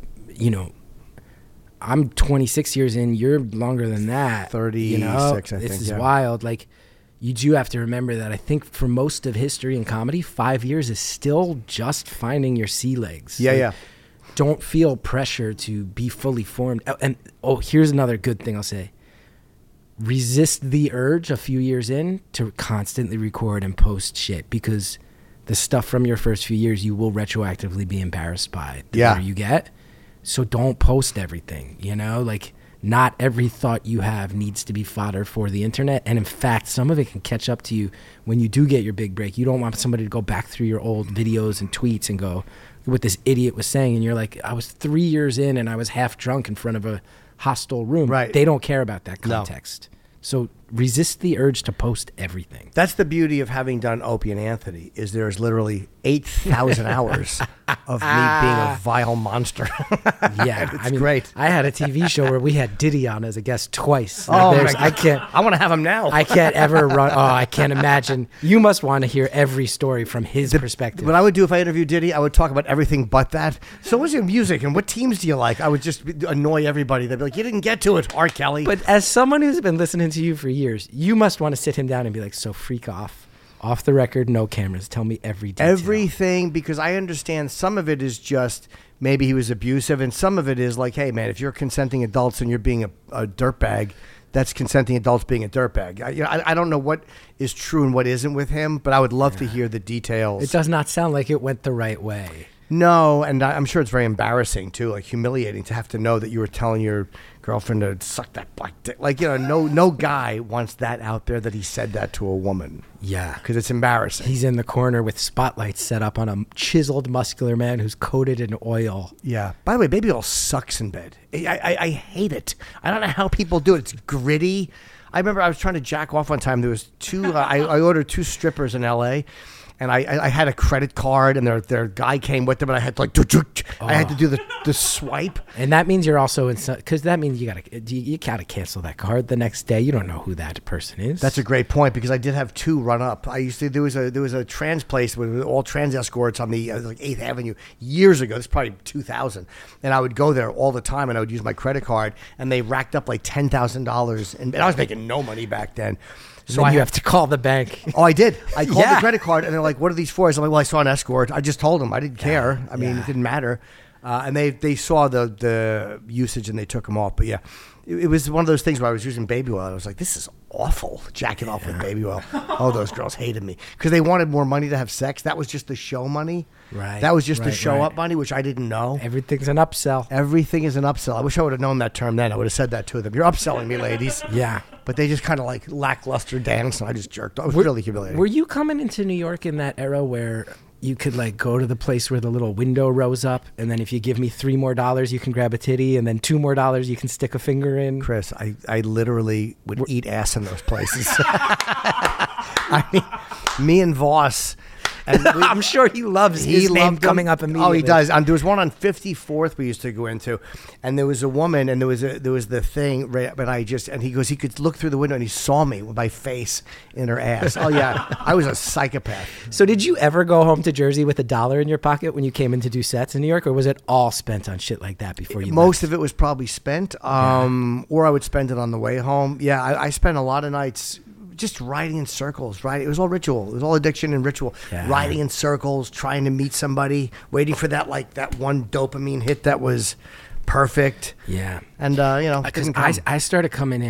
I'm 26 years in, you're longer than that. 36, I think. This is yeah. wild. Like, you do have to remember that I think for most of history and comedy, 5 years is still just finding your sea legs. Yeah, Like, yeah. Don't feel pressure to be fully formed. And here's another good thing I'll say. Resist the urge a few years in to constantly record and post shit, because the stuff from your first few years you will retroactively be embarrassed by the better you get. So don't post everything, like not every thought you have needs to be fodder for the internet. And in fact, some of it can catch up to you when you do get your big break. You don't want somebody to go back through your old videos and tweets and go, what this idiot was saying, and you're like, I was 3 years in and I was half drunk in front of a hostile room. Right. They don't care about that No. context. So resist the urge to post everything. That's the beauty of having done Opie and Anthony, is there's literally 8,000 hours of me being a vile monster. Yeah, It's great. I had a TV show where we had Diddy on as a guest twice. Oh, There's- my God. I want to have him now. I can't ever run. Oh, I can't imagine. You must want to hear every story from his perspective. What I would do if I interviewed Diddy, I would talk about everything but that. So what's your music and what teams do you like? I would just annoy everybody. They'd be like, you didn't get to it, R. Kelly. But as someone who's been listening to you for years, you must want to sit him down and be like, so freak off the record, no cameras. Tell me every detail. Everything, because I understand some of it is just maybe he was abusive, and some of it is like, hey, man, if you're consenting adults and you're being a dirtbag, that's consenting adults being a dirtbag. I don't know what is true and what isn't with him, but I would love to hear the details. It does not sound like it went the right way. No, and I'm sure it's very embarrassing too, like humiliating to have to know that you were telling your girlfriend to suck that black dick. Like, no guy wants that out there, that he said that to a woman. Yeah. Because it's embarrassing. He's in the corner with spotlights set up on a chiseled, muscular man who's coated in oil. Yeah. By the way, Baby Oil sucks in bed. I hate it. I don't know how people do it. It's gritty. I remember I was trying to jack off one time. There was two. I ordered 2 strippers in L.A., and I had a credit card, and their guy came with them, and I had to I had to do the swipe. And that means you're also in, because that means you gotta cancel that card the next day. You don't know who that person is. That's a great point, because I did have 2 run up. There was a trans place with all trans escorts on the like 8th Avenue years ago. This is probably 2000, and I would go there all the time, and I would use my credit card, and they racked up like $10,000, and I was making no money back then. So you have to call the bank. Oh, I did. I called Yeah. the credit card, and they're like, "What are these for?" I'm like, "Well, I saw an escort. I just told them. I didn't care. I mean, it didn't matter." And they saw the usage, and they took them off. But yeah, it was one of those things where I was using baby oil. I was like, this is awful, jacking off with baby oil. All those girls hated me because they wanted more money to have sex. That was just the show money. Right. That was just the Right, show right. up money, which I didn't know. Everything's an upsell. Everything is an upsell. I wish I would have known that term then. I would have said that to them. You're upselling me, ladies. Yeah. But they just kind of like lackluster dance, and I just jerked. I was really humiliated. Were you coming into New York in that era where you could like go to the place where the little window rose up, and then if you give me $3 more, you can grab a titty, and then $2 more, you can stick a finger in? Chris, I literally would eat ass in those places. I mean, me and Voss. And I'm sure he loves his name loved them. coming up immediately. Oh, he does. There was one on 54th we used to go into, and there was a woman, and there was the thing. Right, but he goes, he could look through the window, and he saw me with my face in her ass. Oh yeah, I was a psychopath. So did you ever go home to Jersey with $1 in your pocket when you came in to do sets in New York, or was it all spent on shit like that before you Most left? of it was probably spent, or I would spend it on the way home. Yeah, I spent a lot of nights just riding in circles, right? It was all ritual. It was all addiction and ritual. Yeah. Riding in circles, trying to meet somebody, waiting for that one dopamine hit that was perfect. Yeah. And, Because didn't come. I started coming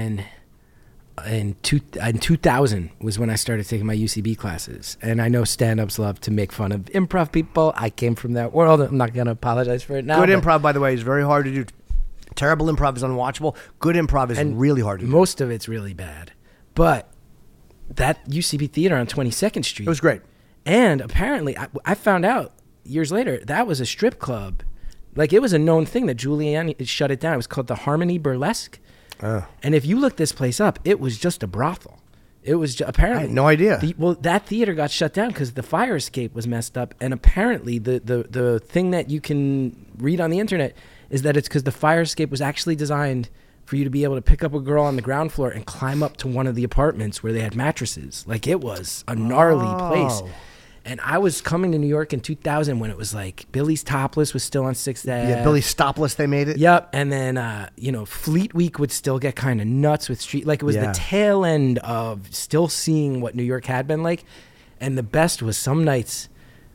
in 2000 was when I started taking my UCB classes. And I know stand-ups love to make fun of improv people. I came from that world. I'm not going to apologize for it now. Good but improv, by the way, is very hard to do. Terrible improv is unwatchable. Good improv is really hard to do. Most of it's really bad. But that UCB theater on 22nd Street. It was great. And apparently, I found out years later, that was a strip club. Like, it was a known thing that Giuliani shut it down. It was called the Harmony Burlesque. And if you look this place up, it was just a brothel. It was apparently... I had no idea. That theater got shut down because the fire escape was messed up. And apparently, the thing that you can read on the internet is that it's because the fire escape was actually designed for you to be able to pick up a girl on the ground floor and climb up to one of the apartments where they had mattresses. Like, it was a gnarly place. And I was coming to New York in 2000 when it was like Billy's Topless was still on 6th Ave. Yeah, Billy Stopless, they made it. Yep. And then, Fleet Week would still get kind of nuts with street. Like, it was the tail end of still seeing what New York had been like. And the best was some nights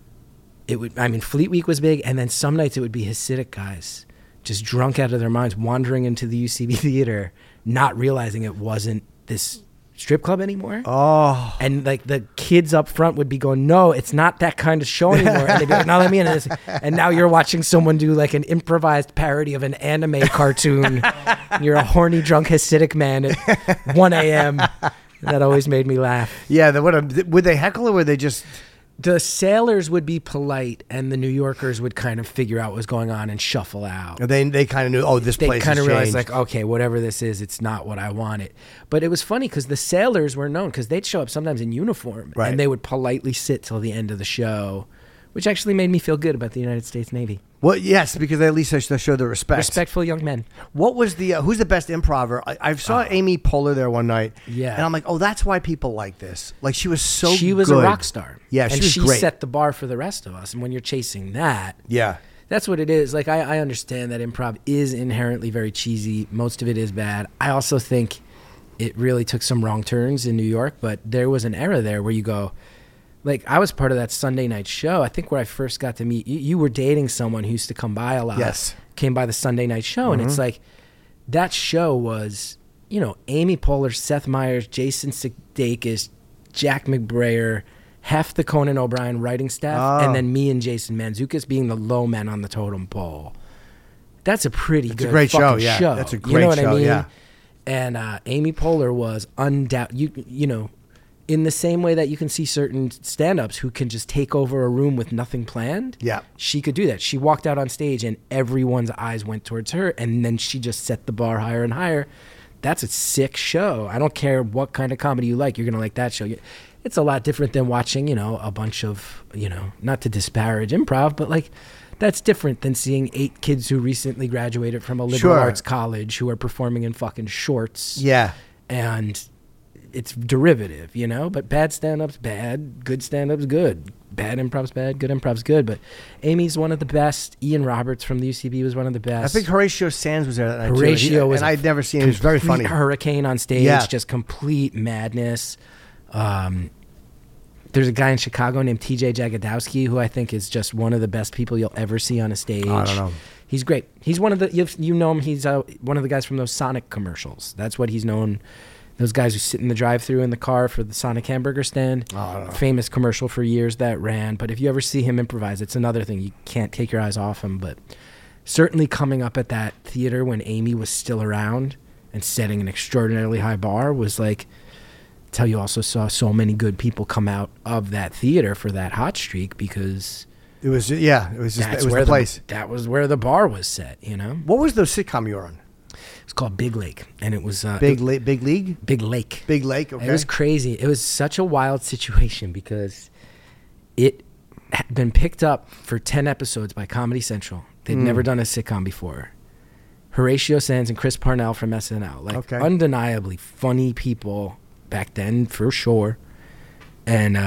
Fleet Week was big. And then some nights it would be Hasidic guys just drunk out of their minds, wandering into the UCB theater, not realizing it wasn't this strip club anymore. Oh. And like the kids up front would be going, no, it's not that kind of show anymore. And they'd be like, no, let me in. And now you're watching someone do like an improvised parody of an anime cartoon. And you're a horny, drunk Hasidic man at 1 a.m. That always made me laugh. Yeah, would they heckle or would they just... The sailors would be polite, and the New Yorkers would kind of figure out what was going on and shuffle out. They kind of knew, this place They kind has of realized, changed. like, okay, whatever this is, it's not what I wanted. But it was funny because the sailors were known because they'd show up sometimes in uniform, Right. and they would politely sit till the end of the show, which actually made me feel good about the United States Navy. Well, yes, because at least they show the respect. Respectful young men. What was who's the best improver? I saw Amy Poehler there one night. Yeah. And I'm like, that's why people like this. Like, she was so She was good. a rock star. Yeah, and she was great. set the bar for the rest of us. And when you're chasing that, Yeah. that's what it is. Like, I understand that improv is inherently very cheesy. Most of it is bad. I also think it really took some wrong turns in New York, but there was an era there where you go, like, I was part of that Sunday night show. I think where I first got to meet you, you were dating someone who used to come by a lot. Yes. Came by the Sunday night show. And it's like, that show was, Amy Poehler, Seth Meyers, Jason Sudeikis, Jack McBrayer, half the Conan O'Brien writing staff, and then me and Jason Mantzoukas being the low men on the totem pole. That's a pretty good great show, fucking yeah. show. That's a You great know what show, I mean? yeah. And Amy Poehler was in the same way that you can see certain stand-ups who can just take over a room with nothing planned. Yeah. She could do that. She walked out on stage and everyone's eyes went towards her, and then she just set the bar higher and higher. That's a sick show. I don't care what kind of comedy you like. You're going to like that show. It's a lot different than watching, a bunch of, not to disparage improv, but like that's different than seeing 8 kids who recently graduated from a liberal Sure. arts college who are performing in fucking shorts. Yeah. And it's derivative, but bad stand-up's bad, good stand-up's good. Bad improv's bad, good improv's good. But Amy's one of the best. Ian Roberts from the UCB was one of the best. I think Horatio Sands was there that night, too. Horatio was, and I'd never seen him. He was very funny. Hurricane on stage, Yeah. just complete madness. There's a guy in Chicago named TJ Jagodowski who I think is just one of the best people you'll ever see on a stage. I don't know. He's great. He's one of the you know him. He's one of the guys from those Sonic commercials. That's what he's known. Those guys who sit in the drive-thru in the car for the Sonic hamburger stand. Oh, Famous commercial for years that ran. But if you ever see him improvise, it's another thing. You can't take your eyes off him. But certainly coming up at that theater when Amy was still around and setting an extraordinarily high bar was like, that's how you also saw so many good people come out of that theater for that hot streak, because It was it was just that's it was where the place. that was where the bar was set, you know? What was the sitcom you were on? It was called Big Lake, and it was Big League. Big Lake. Big Lake. Okay. It was crazy. It was such a wild situation because it had been picked up for 10 episodes by Comedy Central. They'd never done a sitcom before. Horatio Sands and Chris Parnell from SNL, like Okay. undeniably funny people back then, for sure. And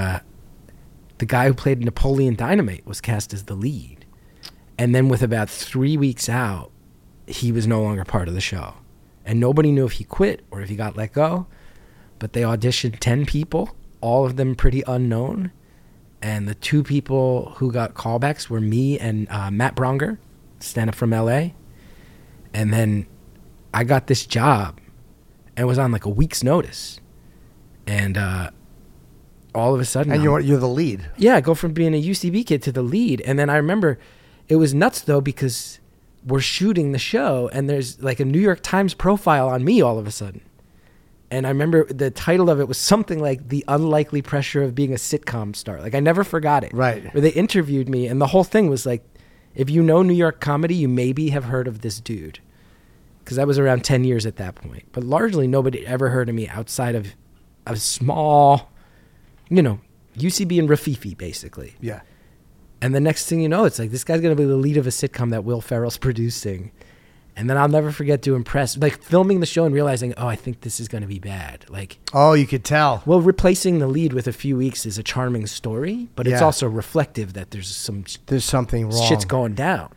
the guy who played Napoleon Dynamite was cast as the lead. And then with about 3 weeks out, he was no longer part of the show. And nobody knew if he quit or if he got let go. But they auditioned 10 people, all of them pretty unknown. And the 2 people who got callbacks were me and Matt Bronger, stand-up from L.A. And then I got this job and was on like a week's notice. And all of a sudden... And you're the lead. Yeah, I go from being a UCB kid to the lead. And then I remember it was nuts, though, because we're shooting the show and there's like a New York Times profile on me all of a sudden. And I remember the title of it was something like The Unlikely Pressure of Being a Sitcom Star. Like, I never forgot it. Right. Where they interviewed me, and the whole thing was like, if you know New York comedy, you maybe have heard of this dude. Because I was around 10 years at that point. But largely nobody ever heard of me outside of a small, you know, UCB and Rafifi, basically. Yeah. And the next thing you know, it's like, this guy's going to be the lead of a sitcom that Will Ferrell's producing. And then I'll never forget to impress, like filming the show and realizing, oh, I think this is going to be bad. Like, Oh, you could tell. well, replacing the lead with a few weeks is a charming story, but it's Yeah. also reflective that there's some There's something wrong. shit's going down.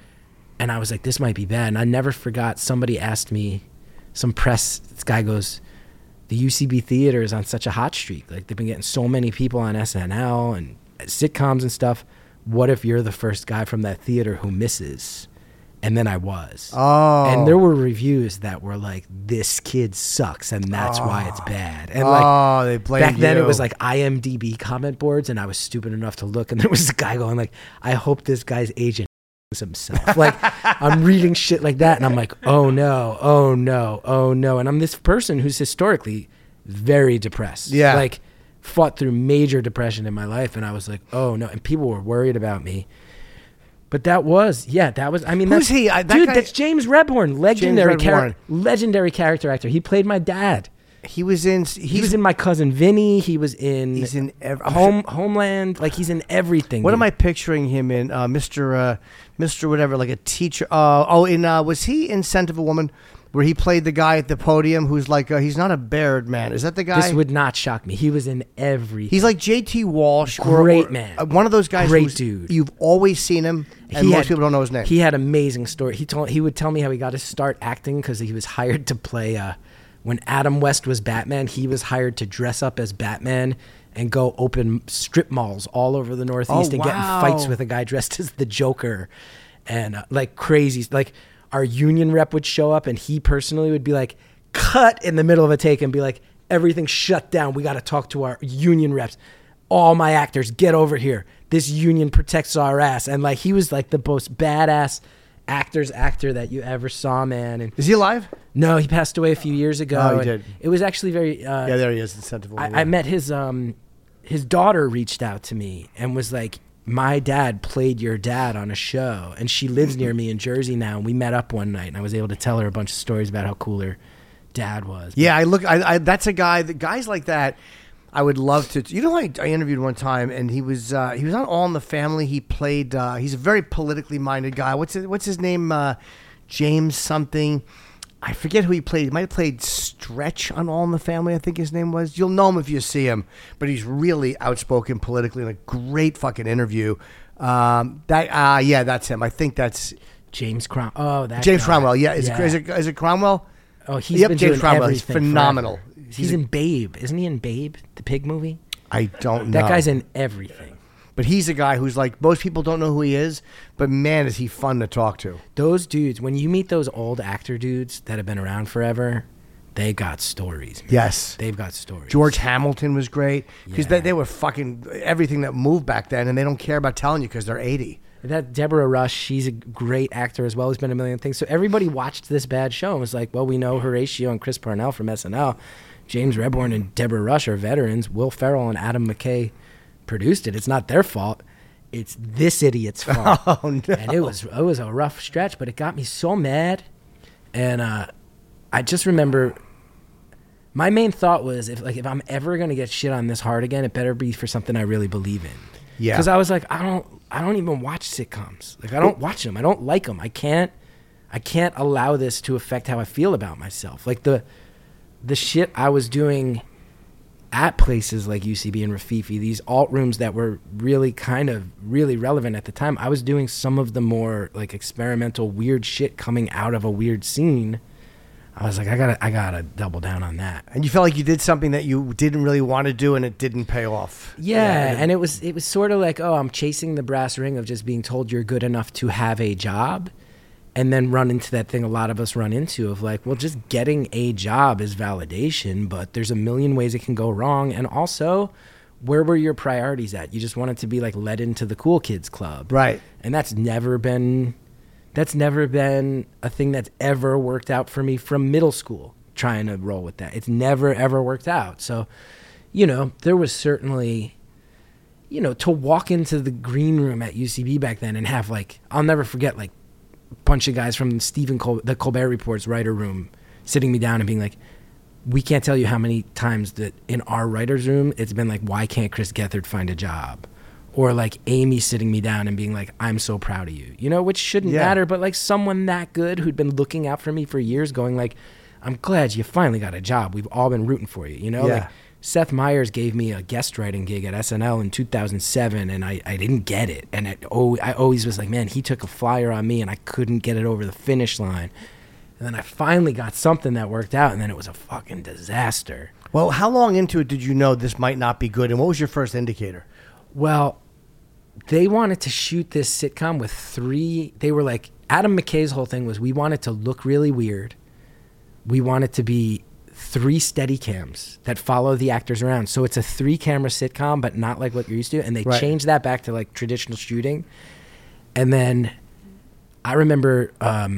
And I was like, this might be bad. And I never forgot, somebody asked me, some press, this guy goes, the UCB theater is on such a hot streak. Like, they've been getting so many people on SNL and sitcoms and stuff. What if you're the first guy from that theater who misses? And then I was. Oh. And there were reviews that were like, this kid sucks, and that's why it's bad. And like, Oh, they blamed back then you. it was like IMDb comment boards, and I was stupid enough to look, and there was a guy going like, I hope this guy's agent himself. Like, I'm reading shit like that, and I'm like, oh no, oh no, oh no. And I'm this person who's historically very depressed. Yeah. Like, fought through major depression in my life, and I was like, oh no. And people were worried about me. But that was, I mean, Who's that's, he? That dude, guy- that's James Rebhorn, legendary, Rebhorn. legendary character actor. He played my dad. He was in. He was in My Cousin Vinny. He was in. He's in every. Homeland. Like, he's in everything. What dude. am I picturing him in? Mr. Whatever, like a teacher. Was he in Scent of a Woman, where he played the guy at the podium who's like he's not a Baird man? Is that the guy? This would not shock me. He was in everything. He's like J.T. Walsh, Great man. one of those guys. Great who's, dude. You've always seen him, and most people don't know his name. He had amazing story. He would tell me how he got to start acting because he was hired to play. When Adam West was Batman, he was hired to dress up as Batman and go open strip malls all over the Northeast and get in wow. fights with a guy dressed as the Joker, and like crazy. Like, our union rep would show up, and he personally would be like, cut in the middle of a take and be like, everything's shut down. We got to talk to our union reps. All my actors, get over here. This union protects our ass. And like, he was like the most badass actor that you ever saw, man. And Is he alive? no, he passed away a few years ago. Oh, he and did. It was actually very. Yeah, there he is in Scent of a Woman. I met his daughter reached out to me and was like, my dad played your dad on a show, and she lives near me in Jersey now. And we met up one night, and I was able to tell her a bunch of stories about how cool her dad was. Yeah, that's a guy. Guys like that, I would love to. You know, I interviewed one time, and he was on All in the Family. He played. He's a very politically minded guy. What's his name? James something. I forget who he played. He might have played Stretch on All in the Family, I think his name was. You'll know him if you see him, but he's really outspoken politically and a great fucking interview. Yeah, that's him. I think that's James Cromwell. Oh, that James guy. Cromwell. Yeah, is it Cromwell? Oh, he's Yep, been James doing Cromwell. He's everything phenomenal. forever. He's in Babe. Isn't he in Babe, the pig movie? I don't know. That guy's in everything. But he's a guy who's like, most people don't know who he is, but man, is he fun to talk to. Those dudes, when you meet those old actor dudes that have been around forever, they got stories, man. Yes. They've got stories. George Hamilton was great because Yeah. they were fucking everything that moved back then, and they don't care about telling you because they're 80. That Deborah Rush, she's a great actor as well. Has been in a million things. So everybody watched this bad show and was like, well, we know Horatio and Chris Parnell from SNL. James Rebhorn and Deborah Rush are veterans. Will Ferrell and Adam McKay produced it. It's not their fault. It's this idiot's fault. Oh, no. And it was a rough stretch, but it got me so mad. And I just remember my main thought was if I'm ever gonna get shit on this hard again, it better be for something I really believe in. Yeah. Because I was like, I don't even watch sitcoms. Like I don't watch them. I don't like them. I can't allow this to affect how I feel about myself. Like the shit I was doing at places like UCB and Rafifi, these alt rooms that were really kind of really relevant at the time, I was doing some of the more like experimental weird shit coming out of a weird scene. I was like, I gotta double down on that. And you felt like you did something that you didn't really want to do, and it didn't pay off. Yeah, and it was sort of like, oh, I'm chasing the brass ring of just being told you're good enough to have a job, and then run into that thing a lot of us run into of like, well, just getting a job is validation, but there's a million ways it can go wrong. And also, where were your priorities at? You just wanted to be like let into the cool kids club. Right. And that's never been a thing that's ever worked out for me from middle school, trying to roll with that. It's never, ever worked out. So, there was certainly, to walk into the green room at UCB back then and have like, I'll never forget like a bunch of guys from the Colbert Report's writer room sitting me down and being like, we can't tell you how many times that in our writer's room, it's been like, why can't Chris Gethard find a job? Or like Amy sitting me down and being like, I'm so proud of you, which shouldn't matter. But like someone that good who'd been looking out for me for years going like, I'm glad you finally got a job. We've all been rooting for you, Like Seth Meyers gave me a guest writing gig at SNL in 2007 and I didn't get it. And I always was like, man, he took a flyer on me and I couldn't get it over the finish line. And then I finally got something that worked out and then it was a fucking disaster. Well, how long into it did you know this might not be good? And what was your first indicator? Well, they wanted to shoot this sitcom with they were like, Adam McKay's whole thing was we want it to look really weird. We want it to be 3 steady cams that follow the actors around. So it's a 3-camera sitcom, but not like what you're used to. And they changed that back to like traditional shooting. And then I remember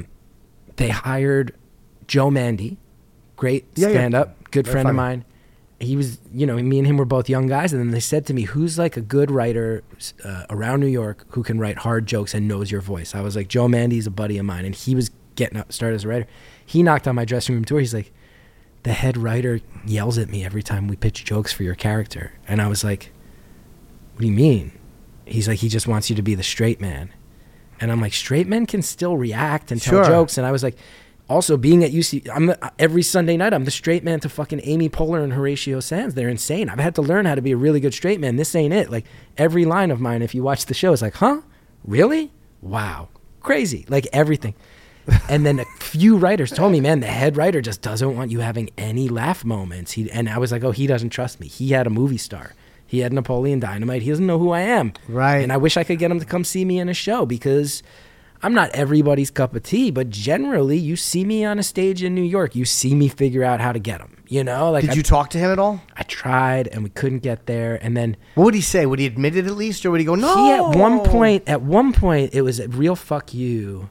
they hired Joe Mandy, great stand-up, good friend of mine. He was, me and him were both young guys. And then they said to me, who's like a good writer around New York who can write hard jokes and knows your voice? I was like, Joe Mandy's a buddy of mine. And he was started as a writer. He knocked on my dressing room door. He's like, the head writer yells at me every time we pitch jokes for your character. And I was like, what do you mean? He's like, he just wants you to be the straight man. And I'm like, straight men can still react and tell jokes. And I was like, also, being at UC, every Sunday night, I'm the straight man to fucking Amy Poehler and Horatio Sanz. They're insane. I've had to learn how to be a really good straight man. This ain't it. Like, every line of mine, if you watch the show, is like, huh? Really? Wow. Crazy. Like, everything. And then a few writers told me, man, the head writer just doesn't want you having any laugh moments. And I was like, oh, he doesn't trust me. He had a movie star. He had Napoleon Dynamite. He doesn't know who I am. Right. And I wish I could get him to come see me in a show because I'm not everybody's cup of tea, but generally you see me on a stage in New York, you see me figure out how to get them, Like, did you talk to him at all? I tried and we couldn't get there. And then what would he say? Would he admit it at least, or would he go, no? He at one point it was a real fuck you.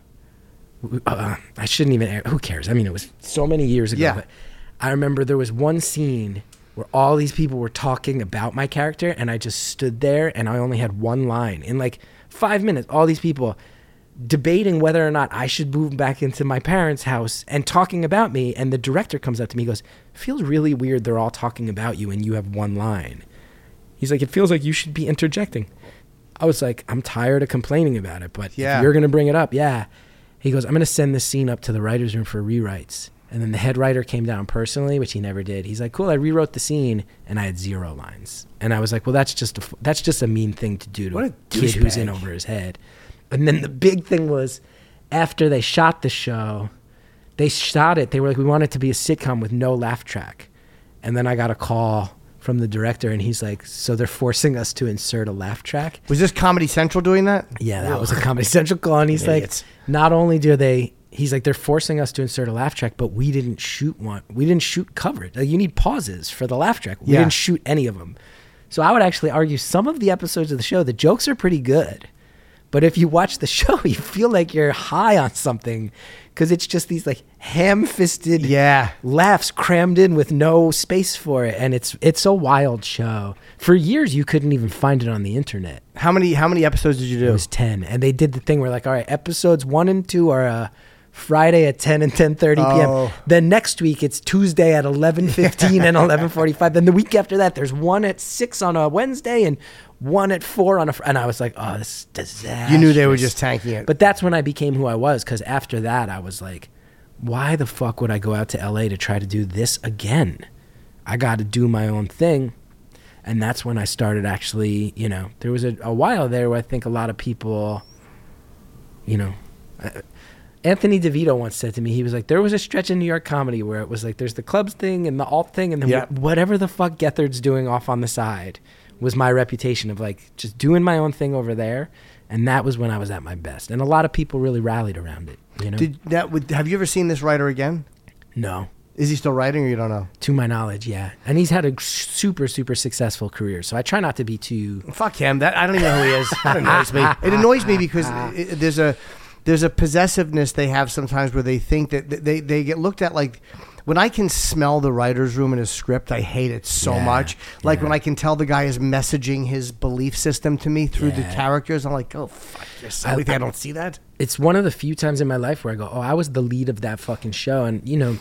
I shouldn't even, who cares? I mean, it was so many years ago, but I remember there was one scene where all these people were talking about my character and I just stood there and I only had one line. In like 5 minutes, all these people debating whether or not I should move back into my parents' house and talking about me. And the director comes up to me and goes, it feels really weird they're all talking about you and you have one line. He's like, it feels like you should be interjecting. I was like, I'm tired of complaining about it, but if you're going to bring it up, He goes, I'm going to send this scene up to the writer's room for rewrites. And then the head writer came down personally, which he never did. He's like, cool, I rewrote the scene and I had 0 lines. And I was like, well, that's just a mean thing to do to a kid who's in over his head. And then the big thing was, after they shot the show, they shot it. They were like, we want it to be a sitcom with no laugh track. And then I got a call from the director, and he's like, so they're forcing us to insert a laugh track. Was this Comedy Central doing that? Yeah, that was a Comedy Central call, and he's Idiots. like, not only do they, he's like, they're forcing us to insert a laugh track, but we didn't shoot one. We didn't shoot coverage. Like, you need pauses for the laugh track. We Yeah. didn't shoot any of them. So I would actually argue some of the episodes of the show, the jokes are pretty good. But if you watch the show, you feel like you're high on something because it's just these like ham-fisted Yeah. laughs crammed in with no space for it. And it's a wild show. For years, you couldn't even find it on the internet. How many episodes did you It do? was 10. And they did the thing where like, all right, episodes 1 and 2 are Friday at 10 and 10:30 p.m. Oh. Then next week, it's Tuesday at 11:15 and 11:45. Then the week after that, there's 1 at 6 on a Wednesday and 1 at 4 on a and I was like, oh, this is disastrous. You knew they were just tanking it. But that's when I became who I was, because after that, I was like, why the fuck would I go out to LA to try to do this again? I got to do my own thing. And that's when I started actually, you know, there was a while there where I think a lot of people, you know, Anthony DeVito once said to me, he was like, there was a stretch in New York comedy where it was like, there's the clubs thing and the alt thing, and then Yeah. whatever the fuck Gethard's doing off on the side was my reputation of like just doing my own thing over there. And that was when I was at my best. And a lot of people really rallied around it, you know? Have you ever seen this writer again? No. Is he still writing, or you don't know? To my knowledge, yeah. And he's had a super, super successful career. So I try not to be too... Fuck him. I don't even know who he is. That annoys me. It annoys me because there's a possessiveness they have sometimes where they think that they get looked at like, when I can smell the writer's room in a script, I hate it so Yeah, much. Like yeah. when I can tell the guy is messaging his belief system to me through the Yeah. characters, I'm like, oh, fuck yourself. I don't see that. It's one of the few times in my life where I go, oh, I was the lead of that fucking show. And, you know,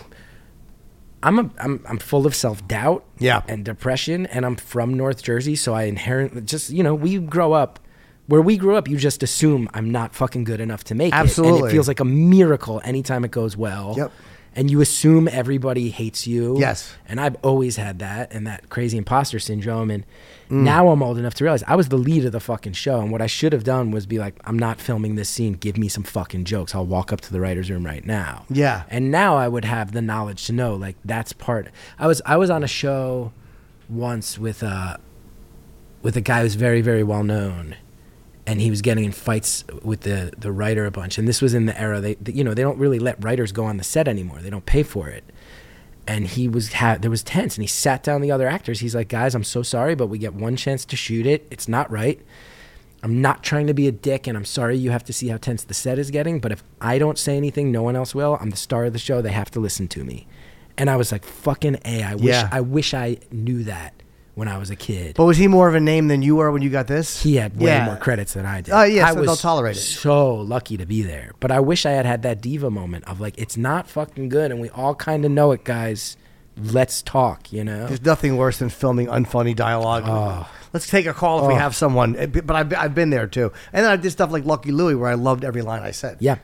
I'm full of self-doubt Yeah. and depression, and I'm from North Jersey, so I inherently just, you know, we grow up, where we grew up, you just assume I'm not fucking good enough to make it. And Absolutely. it feels like a miracle anytime it goes well. Yep. And you assume everybody hates you. Yes. And I've always had that and that crazy imposter syndrome. And now I'm old enough to realize I was the lead of the fucking show. And what I should have done was be like, I'm not filming this scene. Give me some fucking jokes. I'll walk up to the writer's room right now. Yeah. And now I would have the knowledge to know, like, that's part. I was on a show once with a guy who's very, very well known. And he was getting in fights with the writer a bunch. And this was in the era, they don't really let writers go on the set anymore. They don't pay for it. And there was tense. And he sat down the other actors. He's like, guys, I'm so sorry, but we get one chance to shoot it. It's not right. I'm not trying to be a dick, and I'm sorry you have to see how tense the set is getting. But if I don't say anything, no one else will. I'm the star of the show. They have to listen to me. And I was like, fucking A. I wish I knew that when I was a kid. But was he more of a name than you were when you got this? He had way Yeah. more credits than I did. Oh, yeah, I so was they'll tolerate it. so lucky to be there. But I wish I had that diva moment of like, it's not fucking good, and we all kind of know it, guys. Let's talk, you know? There's nothing worse than filming unfunny dialogue. Oh. Let's take a call if we Oh. have someone. But I've been there too. And then I did stuff like Lucky Louie where I loved every line I said. Yeah.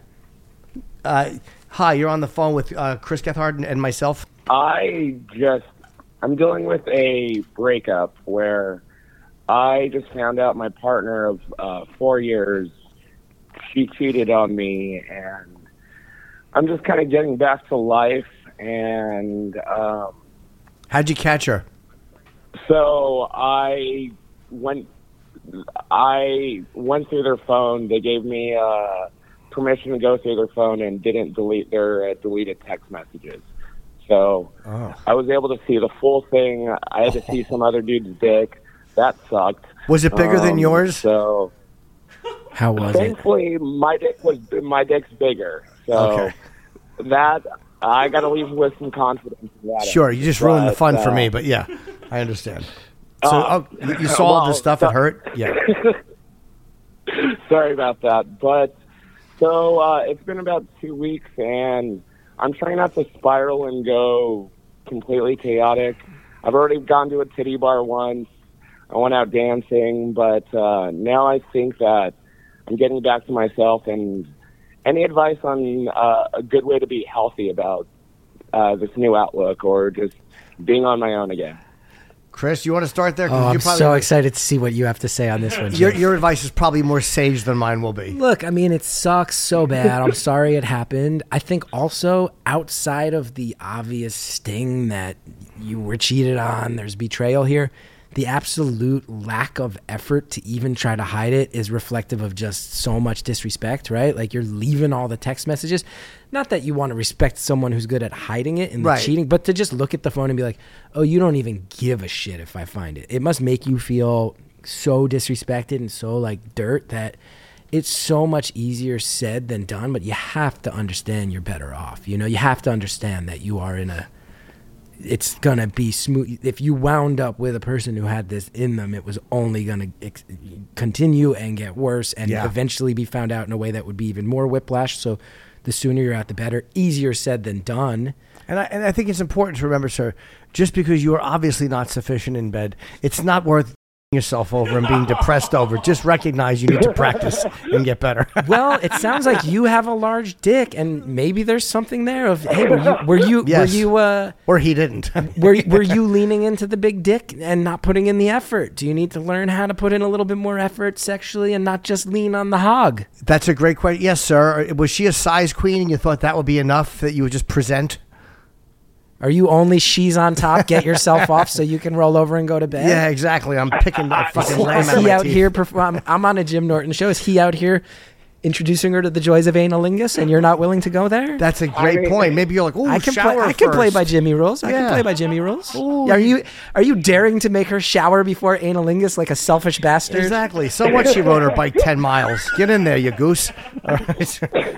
Hi, you're on the phone with Chris Gethard and myself. I'm dealing with a breakup where I just found out my partner of 4 years, she cheated on me, and I'm just kind of getting back to life. And How'd you catch her? so I went through their phone. They gave me permission to go through their phone and didn't delete their deleted text messages. So I was able to see the full thing. I had to see some other dude's dick. That sucked. Was it bigger than yours? So How was it? thankfully, my dick's bigger. So Okay. that I got to leave with some confidence. In that Sure, you just ruined the But, fun for me, but yeah, I understand. So you saw all this stuff. It hurt. Yeah. Sorry about that. But so it's been about 2 weeks, and I'm trying not to spiral and go completely chaotic. I've already gone to a titty bar once. I went out dancing, but now I think that I'm getting back to myself. And any advice on a good way to be healthy about this new outlook or just being on my own again? Chris, you want to start there? 'Cause Oh, I'm you're probably- so excited to see what you have to say on this one. Jim. Your advice is probably more sage than mine will be. Look, I mean, it sucks so bad. I'm sorry it happened. I think also outside of the obvious sting that you were cheated on, there's betrayal here. The absolute lack of effort to even try to hide it is reflective of just so much disrespect, right? Like you're leaving all the text messages. Not that you want to respect someone who's good at hiding it and the cheating, but to just look at the phone and be like, oh, you don't even give a shit if I find it. It must make you feel so disrespected and so like dirt that it's so much easier said than done, but you have to understand you're better off. You know, you have to understand that you are it's going to be smooth. If you wound up with a person who had this in them, it was only going to continue and get worse and eventually be found out in a way that would be even more whiplash. So the sooner you're out, the better. Easier said than done. And I think it's important to remember, sir, just because you are obviously not sufficient in bed, it's not worth yourself over and being depressed over. Just recognize you need to practice and get better. Well, it sounds like you have a large dick, and maybe there's something there of, hey, were you or he didn't. were you leaning into the big dick and not putting in the effort? Do you need to learn how to put in a little bit more effort sexually and not just lean on the hog? That's a great question. Yes, sir. Was she a size queen and you thought that would be enough that you would just present? Are you only she's on top, get yourself off so you can roll over and go to bed? Yeah, exactly. I'm picking the fucking lamb Is out of he my out teeth. here? I'm on a Jim Norton show. Is he out here introducing her to the joys of analingus, and you're not willing to go there? That's a great point. Maybe you're like, oh, I can shower I can play first. by Jimmy rules. I can Yeah. play by Jimmy rules. Ooh. Are you daring to make her shower before analingus like a selfish bastard? Exactly. So what? She rode her bike 10 miles. Get in there, you goose. All right.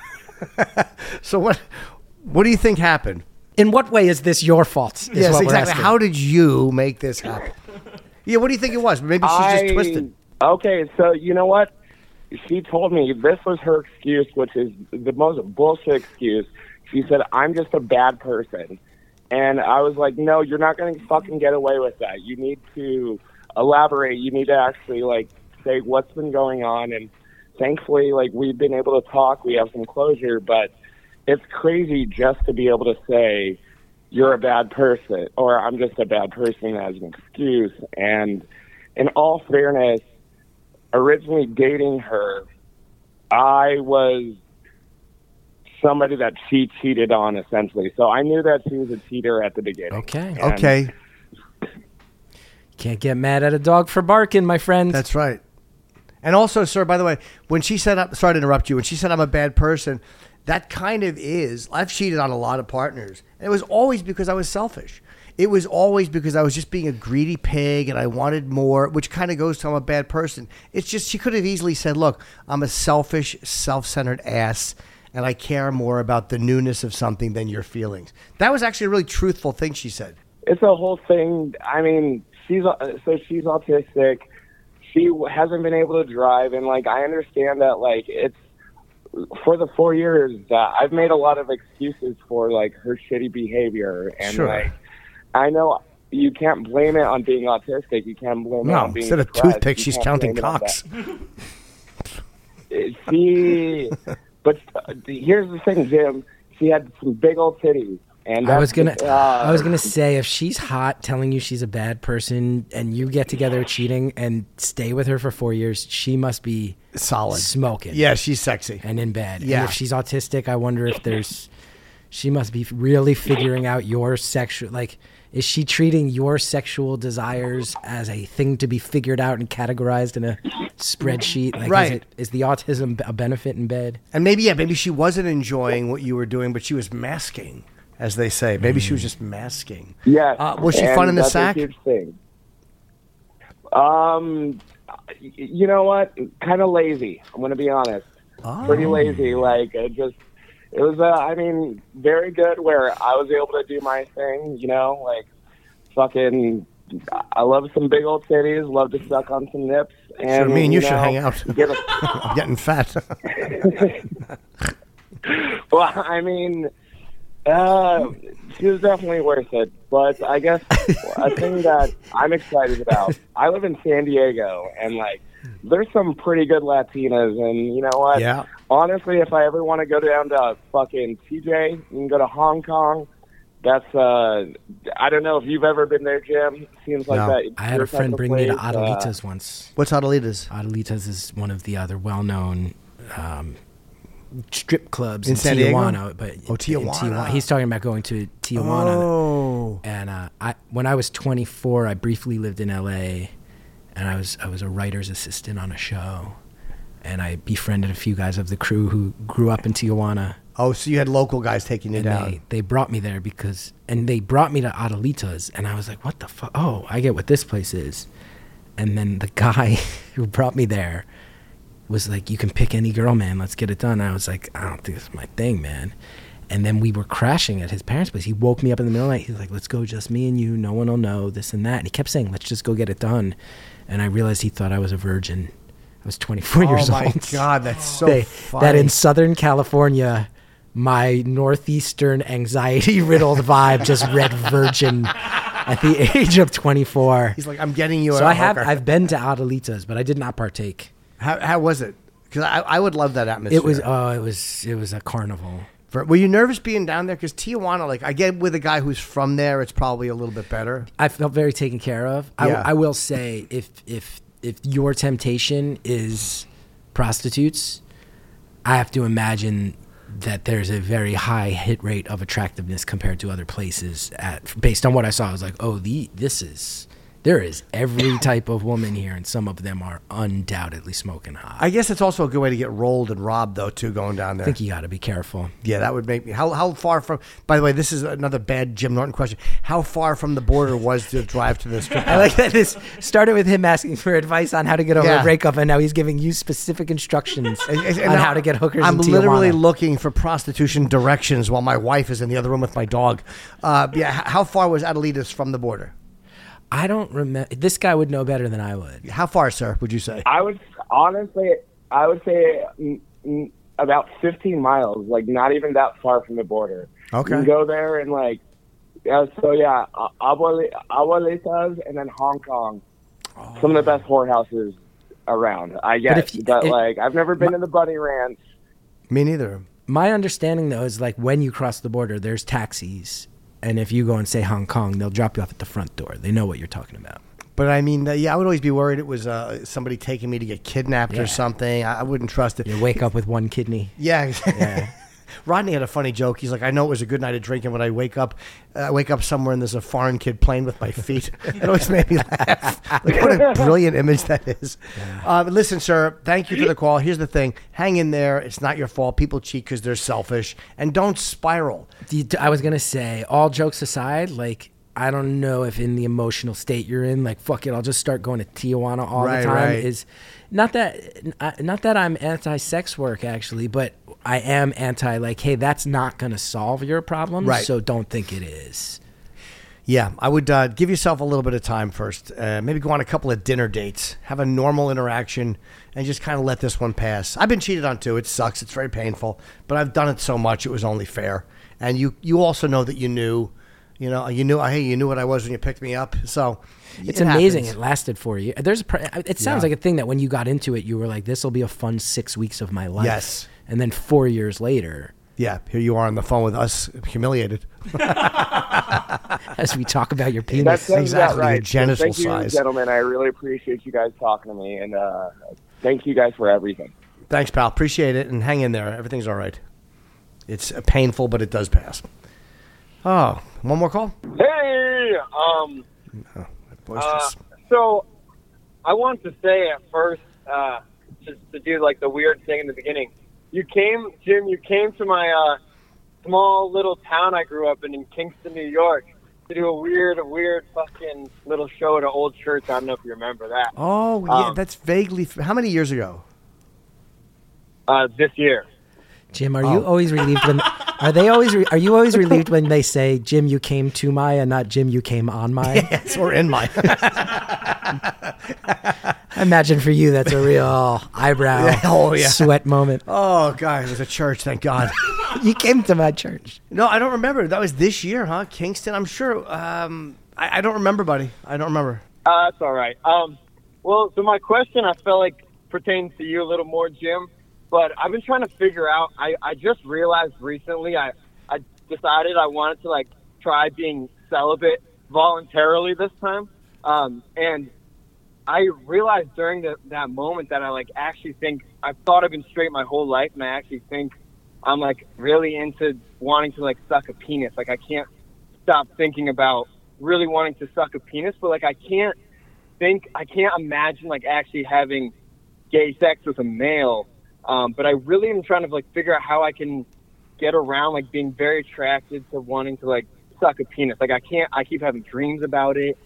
So what do you think happened? In what way is this your fault? Is Yes, what we're exactly. asking. How did you make this happen? Yeah, what do you think it was? Maybe she's just twisted. Okay, so you know what? She told me this was her excuse, which is the most bullshit excuse. She said, I'm just a bad person. And I was like, no, you're not going to fucking get away with that. You need to elaborate. You need to actually, like, say what's been going on. And thankfully, like, we've been able to talk. We have some closure. But it's crazy just to be able to say you're a bad person or I'm just a bad person as an excuse. And in all fairness, originally dating her, I was somebody that she cheated on, essentially. So I knew that she was a cheater at the beginning. Okay. And Okay. Can't get mad at a dog for barking, my friend. That's right. And also, sir, by the way, when she said, sorry to interrupt you, when she said I'm a bad person, that kind of is, I've cheated on a lot of partners. And it was always because I was selfish. It was always because I was just being a greedy pig and I wanted more, which kind of goes to I'm a bad person. It's just, she could have easily said, look, I'm a selfish, self-centered ass and I care more about the newness of something than your feelings. That was actually a really truthful thing she said. It's a whole thing. I mean, she's autistic. She hasn't been able to drive. And, like, I understand that, like, it's, for the 4 years, I've made a lot of excuses for, like, her shitty behavior. And, Sure. like, I know you can't blame it on being autistic. You can't blame it on being instead of depressed. toothpicks, You she's can't counting blame it on cocks. that. But here's the thing, Jim. She had some big old titties. And I was gonna that's, say, if she's hot, telling you she's a bad person, and you get together cheating and stay with her for 4 years, she must be Solid. smoking. Yeah, she's sexy. And in bed. Yeah. And if she's autistic, I wonder if she must be really figuring out your sexual, like, is she treating your sexual desires as a thing to be figured out and categorized in a spreadsheet? Like, Right. Is the autism a benefit in bed? And maybe she wasn't enjoying what you were doing, but she was masking, as they say. Maybe she was just masking. yeah. Was she and fun in the that's sack? A huge thing. You know what? Kind of lazy. I'm going to be honest. Pretty lazy. Like, it was, I mean, very good where I was able to do my thing, you know, like, fucking, I love some big old titties, love to suck on some nips. And, Sure, me and you should know, hang out. Get I'm getting fat. well, I mean, she was definitely worth it. But I guess a thing that I'm excited about, I live in San Diego, and, like, there's some pretty good Latinas, and you know what? Yeah. Honestly, if I ever want to go down to fucking TJ, you can go to Hong Kong. That's, I don't know if you've ever been there, Jim. Seems like No. that. I had your a friend type of bring me to place, Adelita's once. What's Adelita's? Adelita's is one of the other well-known strip clubs In in San Diego? Tijuana. But in Tijuana. He's talking about going to Tijuana. Oh. And when I was 24, I briefly lived in LA, and I was a writer's assistant on a show, and I befriended a few guys of the crew who grew up in Tijuana. Oh, so you had local guys taking you And down. they brought me there they brought me to Adelitas, and I was like, what the fuck? Oh, I get what this place is. And then the guy who brought me there was like, you can pick any girl, man. Let's get it done. And I was like, I don't think this is my thing, man. And then we were crashing at his parents' place. He woke me up in the middle of the night. He's like, let's go, just me and you. No one will know, this and that. And he kept saying, let's just go get it done. And I realized he thought I was a virgin. I was 24 years old. Oh, my God. That's so funny. That in Southern California, my northeastern anxiety-riddled vibe just read virgin at the age of 24. He's like, I'm getting you So a I've hooker. been to Adelitas, but I did not partake. How was it? Because I would love that atmosphere. It was a carnival. Were you nervous being down there? Because Tijuana, like, I get with a guy who's from there, it's probably a little bit better. I felt very taken care of. Yeah. I will say, if your temptation is prostitutes, I have to imagine that there's a very high hit rate of attractiveness compared to other places. Based on what I saw, I was like, oh, there is every type of woman here, and some of them are undoubtedly smoking hot. I guess it's also a good way to get rolled and robbed, though, too, going down there. I think you got to be careful. Yeah, that would make me. How far from? By the way, this is another bad Jim Norton question. How far from the border was the drive to the strip I like that this started with him asking for advice on how to get over Yeah. a breakup, and now he's giving you specific instructions on now how to get hookers I'm in Tijuana. literally looking for prostitution directions while my wife is in the other room with my dog. How far was Adelitas from the border? I don't remember. This guy would know better than I would. How far, sir, would you say? I would say about 15 miles, like not even that far from the border. Okay. You can go there and Abuelitas and then Hong Kong. Some of the best whorehouses around, I guess. But I've never been in the Bunny Ranch. Me neither. My understanding, though, is like when you cross the border, there's taxis. And if you go and say Hong Kong, they'll drop you off at the front door. They know what you're talking about. But I mean, I would always be worried it was somebody taking me to get kidnapped or something. I wouldn't trust it. You wake up with one kidney. Yeah. Rodney had a funny joke. He's like, I know it was a good night of drinking when I wake up somewhere and there's a foreign kid playing with my feet. It always made me laugh. Like, what a brilliant image that is. Listen, sir, thank you for the call. Here's the thing. Hang in there. It's not your fault. People cheat because they're selfish. And don't spiral. I was going to say, all jokes aside, like, I don't know if in the emotional state you're in, like, fuck it, I'll just start going to Tijuana all the time. Right. Is not that I'm anti-sex work, actually, but I am anti, like, hey, that's not going to solve your problems, Right. so don't think it is. Yeah, I would give yourself a little bit of time first. Maybe go on a couple of dinner dates, have a normal interaction, and just kind of let this one pass. I've been cheated on too. It sucks. It's very painful, but I've done it so much it was only fair. And you also know that you knew what I was when you picked me up. So It's amazing. It lasted 4 years. It sounds like a thing that when you got into it, you were like, this will be a fun 6 weeks of my life. Yes. And then 4 years later, Yeah, here you are on the phone with us, humiliated. as we talk about your That penis. sounds Exactly, about right. your genital Thank you, size. gentlemen. I really appreciate you guys talking to me, and thank you guys for everything. Thanks, pal. Appreciate it, and hang in there. Everything's all right. It's painful, but it does pass. Oh, one more call? Hey, Boisterous. so I wanted to say at first, just to do like the weird thing in the beginning. Jim, you came to my small little town I grew up in Kingston, New York, to do a weird fucking little show at an old church. I don't know if you remember that. Oh, yeah, that's vaguely. How many years ago? This year. Jim, are you always relieved when? Are you always relieved when they say, "Jim, you came to my," and not "Jim, you came on my"? Yes, or in my. I imagine for you that's a real eyebrow sweat moment. Oh, God, it was a church, thank God. You came to my church. No, I don't remember. That was this year, huh? Kingston, I'm sure. I don't remember, buddy. I don't remember. That's all right. Well, so my question, I felt like pertains to you a little more, Jim. But I've been trying to figure out, I just realized recently I decided I wanted to, like, try being celibate voluntarily this time. And I realized during that moment that I like actually think I've thought I've been straight my whole life, and I actually think I'm like really into wanting to like suck a penis. Like I can't stop thinking about really wanting to suck a penis, but like I can't imagine like actually having gay sex with a male. But I really am trying to like figure out how I can get around like being very attracted to wanting to like suck a penis. Like I keep having dreams about it.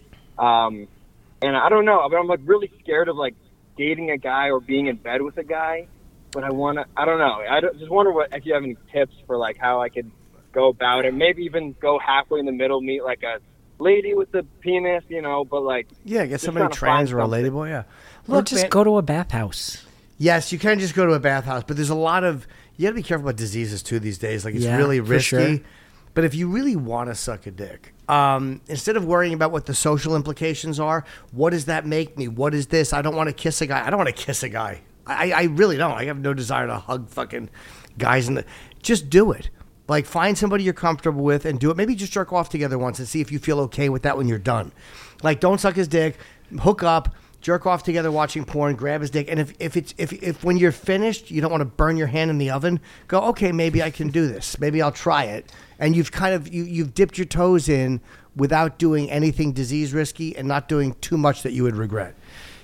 And I don't know, but I'm like really scared of like dating a guy or being in bed with a guy. But I don't know. Just wonder if you have any tips for like how I could go about it. Maybe even go halfway in the middle, meet like a lady with a penis, you know, but like. Yeah, get somebody trans or a ladyboy, yeah. Or just go to a bathhouse. Yes, you can just go to a bathhouse, but there's a lot of, you got to be careful about diseases too these days. Like it's really risky. Sure. But if you really want to suck a dick, instead of worrying about what the social implications are, what does that make me? What is this? I don't want to kiss a guy. I don't want to kiss a guy. I really don't. I have no desire to hug fucking guys. Just do it. Like find somebody you're comfortable with and do it. Maybe just jerk off together once and see if you feel okay with that when you're done. Like don't suck his dick, hook up, jerk off together watching porn, grab his dick, and if when you're finished you don't want to burn your hand in the oven, go, okay, maybe I can do this. Maybe I'll try it. And you've kind of you've dipped your toes in without doing anything disease risky and not doing too much that you would regret.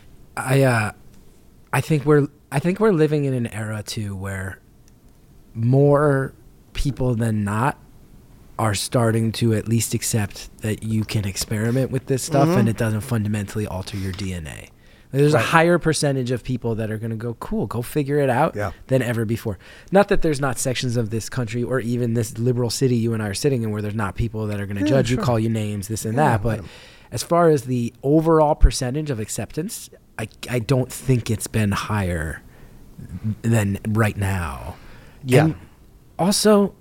I think we're living in an era too where more people than not are starting to at least accept that you can experiment with this stuff and it doesn't fundamentally alter your DNA. There's a higher percentage of people that are going to go, cool, go figure it out than ever before. Not that there's not sections of this country or even this liberal city you and I are sitting in where there's not people that are going to judge you, call you names, this and that. But as far as the overall percentage of acceptance, I don't think it's been higher than right now. Yeah. And also,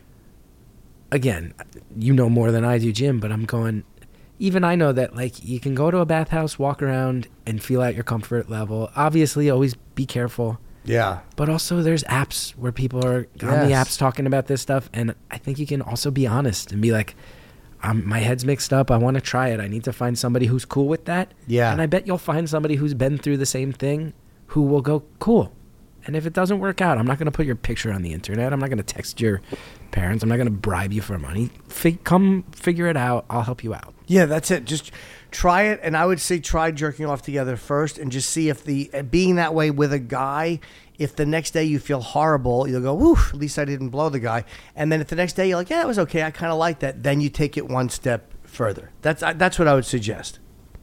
again, you know more than I do, Jim, but I'm going, even I know that like you can go to a bathhouse, walk around and feel at your comfort level. Obviously, always be careful. Yeah. But also there's apps where people are on the apps talking about this stuff. And I think you can also be honest and be like, my head's mixed up. I want to try it. I need to find somebody who's cool with that. Yeah. And I bet you'll find somebody who's been through the same thing who will go, cool. And if it doesn't work out, I'm not going to put your picture on the internet. I'm not going to text your parents. I'm not going to bribe you for money. Come figure it out. I'll help you out. Yeah, that's it. Just try it. And I would say try jerking off together first and just see if being that way with a guy, if the next day you feel horrible, you'll go, woo, at least I didn't blow the guy. And then if the next day you're like, yeah, it was okay, I kind of like that, then you take it one step further. That's what I would suggest.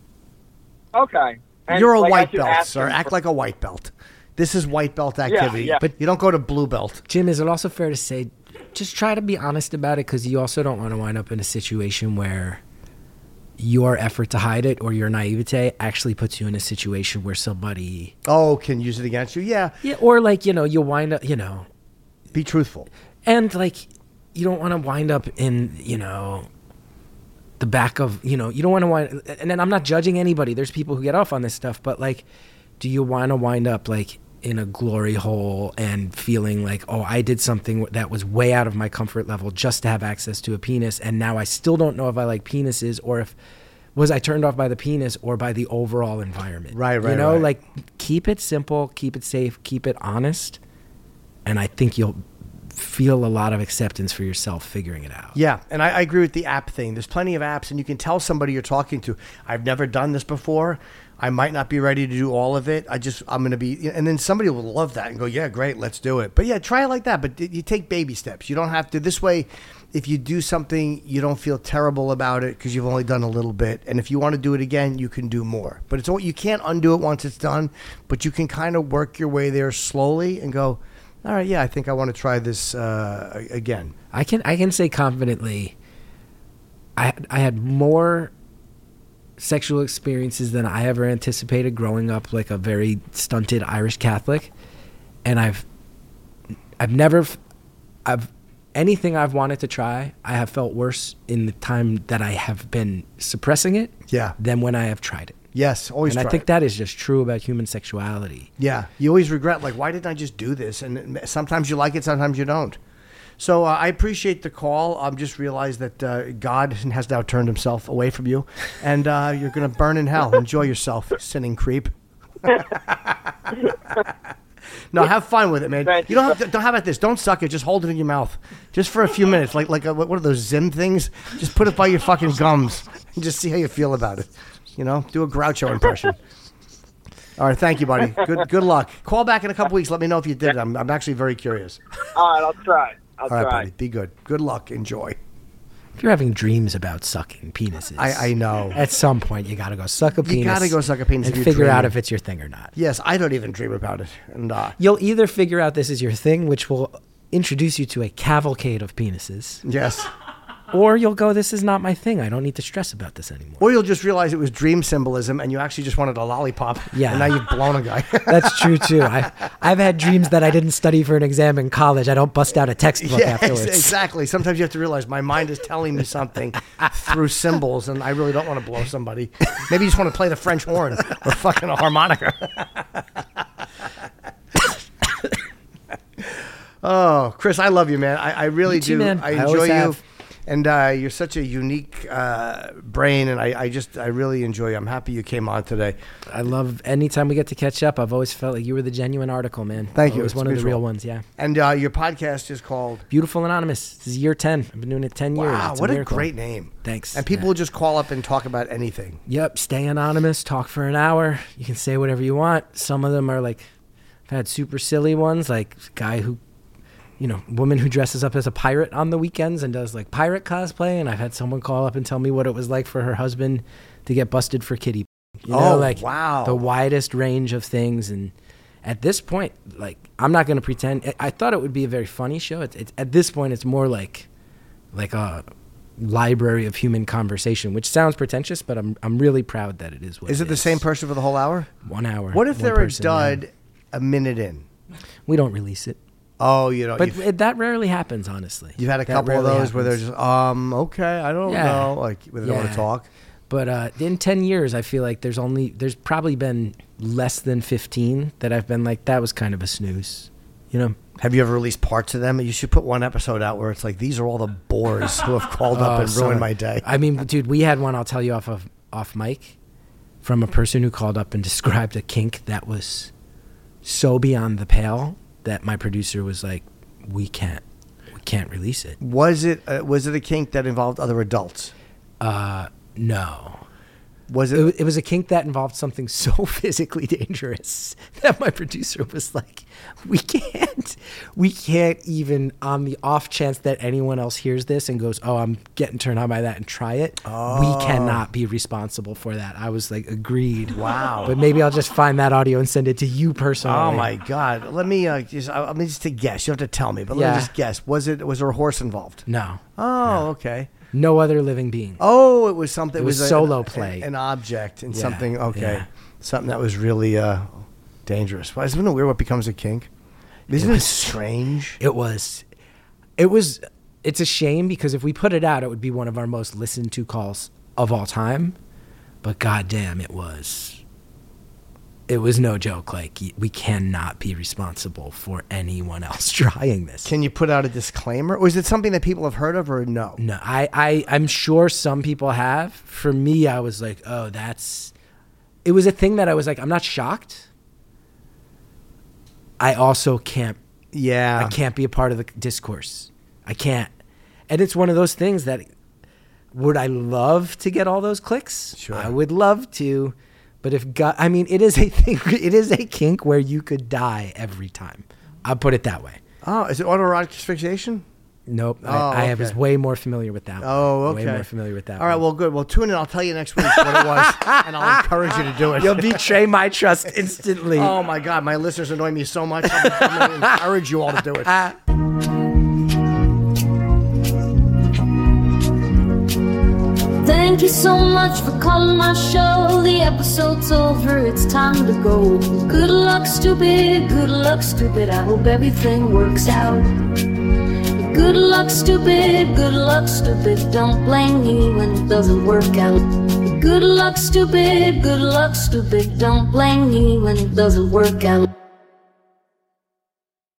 Okay. And you're a white belt, sir. Act like a white belt. This is white belt activity, but you don't go to blue belt. Jim, is it also fair to say, just try to be honest about it, because you also don't want to wind up in a situation where your effort to hide it or your naivete actually puts you in a situation where somebody can use it against you. Yeah, or like you wind up be truthful, and like you don't want to wind up in the back of you don't want to wind. And then I'm not judging anybody. There's people who get off on this stuff, but like, do you want to wind up like in a glory hole and feeling like, oh, I did something that was way out of my comfort level just to have access to a penis, and now I still don't know if I like penises or if was I turned off by the penis or by the overall environment. Right. Like keep it simple, keep it safe, keep it honest, and I think you'll feel a lot of acceptance for yourself figuring it out. Yeah, and I agree with the app thing. There's plenty of apps, and you can tell somebody you're talking to, I've never done this before. I might not be ready to do all of it. I'm going to be, and then somebody will love that and go, yeah, great, let's do it. But yeah, try it like that. But you take baby steps. You don't have to. This way, if you do something, you don't feel terrible about it because you've only done a little bit. And if you want to do it again, you can do more. But you can't undo it once it's done. But you can kind of work your way there slowly and go, all right, yeah, I think I want to try this again. I can say confidently, I had more sexual experiences than I ever anticipated growing up like a very stunted Irish Catholic, and I've anything I've wanted to try, I have felt worse in the time that I have been suppressing it than when I have tried it. Yes, always. And I think that is just true about human sexuality. Yeah, you always regret, like, why didn't I just do this? And sometimes you like it, sometimes you don't. So I appreciate the call. Just realized that God has now turned himself away from you, and you're going to burn in hell. Enjoy yourself, sinning creep. No, have fun with it, man. You don't have to. How about this? Don't suck it. Just hold it in your mouth, just for a few minutes. Like what are those Zim things? Just put it by your fucking gums and just see how you feel about it. You know, do a Groucho impression. All right, thank you, buddy. Good luck. Call back in a couple weeks. Let me know if you did it. I'm actually very curious. All right, I'll try. All right, buddy. Be good. Good luck. Enjoy. If you're having dreams about sucking penises, I know. At some point, you got to go suck a penis. You got to go suck a penis and if you're figure out dreaming. if it's your thing or not. Yes, I don't even dream about it. And you'll either figure out this is your thing, which will introduce you to a cavalcade of penises. Yes. Or you'll go, this is not my thing. I don't need to stress about this anymore. Or you'll just realize it was dream symbolism and you actually just wanted a lollipop. Yeah. And now you've blown a guy. That's true, too. I've had dreams that I didn't study for an exam in college. I don't bust out a textbook afterwards. Exactly. Sometimes you have to realize my mind is telling me something through symbols and I really don't want to blow somebody. Maybe you just want to play the French horn or fucking a harmonica. Oh, Chris, I love you, man. I really do. Man. I enjoy you. And you're such a unique brain, and I really enjoy you. I'm happy you came on today. I love anytime we get to catch up. I've always felt like you were the genuine article, man. Thank you. It was one of the real ones, yeah. And your podcast is called Beautiful Anonymous. This is year 10. I've been doing it 10 years. Wow, It's what a miracle. great name. Thanks. And people will just call up and talk about anything. Yep, stay anonymous, talk for an hour. You can say whatever you want. Some of them are like, I've had super silly ones, like a guy who, woman who dresses up as a pirate on the weekends and does like pirate cosplay. And I've had someone call up and tell me what it was like for her husband to get busted for kitty. Wow. The widest range of things. And at this point, like, I'm not going to pretend. I thought it would be a very funny show. It's at this point, it's more like a library of human conversation, which sounds pretentious, but I'm really proud that it is what Is it the same person for the whole hour? 1 hour. What if one they're person, a dud a minute in? We don't release it. Oh, you know. But that rarely happens, honestly. You've had a That couple of rarely those where they're just, okay, I don't know, like, where they don't want to talk. But in 10 years, I feel like there's probably been less than 15 that I've been like, that was kind of a snooze, Have you ever released parts of them? You should put one episode out where it's like, these are all the bores who have called up and ruined my day. I mean, dude, we had one, I'll tell you off mic, from a person who called up and described a kink that was so beyond the pale that my producer was like, we can't release it. Was it a kink that involved other adults? No. Was it? It was a kink that involved something so physically dangerous that my producer was like, we can't even, on the off chance that anyone else hears this and goes, oh, I'm getting turned on by that and try it. Oh. We cannot be responsible for that. I was like, agreed. Wow. But maybe I'll just find that audio and send it to you personally. Oh my God. Let me just to guess. You don't have to tell me, but let me just guess. Was there a horse involved? No. Oh, okay. No other living being. Oh, it was something. It was solo play. An object and Yeah, something. Okay, yeah. Something that was really dangerous. Well, isn't it weird what becomes a kink? Isn't it strange? It was. It's a shame because if we put it out, it would be one of our most listened to calls of all time. But goddamn, it was no joke. Like, we cannot be responsible for anyone else trying this. Can you put out a disclaimer, or is it something that people have heard of, or no? No, I'm sure some people have. For me, I was like, oh, it was a thing that I was like, I'm not shocked. I also can't. Yeah. I can't be a part of the discourse. I can't. And it's one of those things that, would I love to get all those clicks? Sure. I would love to. But it is a thing. It is a kink where you could die every time. I'll put it that way. Oh, is it autoerotic asphyxiation? Nope. Oh, I was okay. way more familiar with that one. Oh, okay. Way more familiar with that All right, one. well, good. Well, tune in. I'll tell you next week what it was, and I'll encourage you to do it. You'll betray my trust instantly. Oh, my God. My listeners annoy me so much. I'm going to encourage you all to do it. Thank you so much for calling my show. The episode's over, it's time to go. Good luck, stupid. Good luck, stupid. I hope everything works out. Good luck, stupid. Good luck, stupid. Don't blame me when it doesn't work out. Good luck, stupid. Good luck, stupid. Don't blame me when it doesn't work out.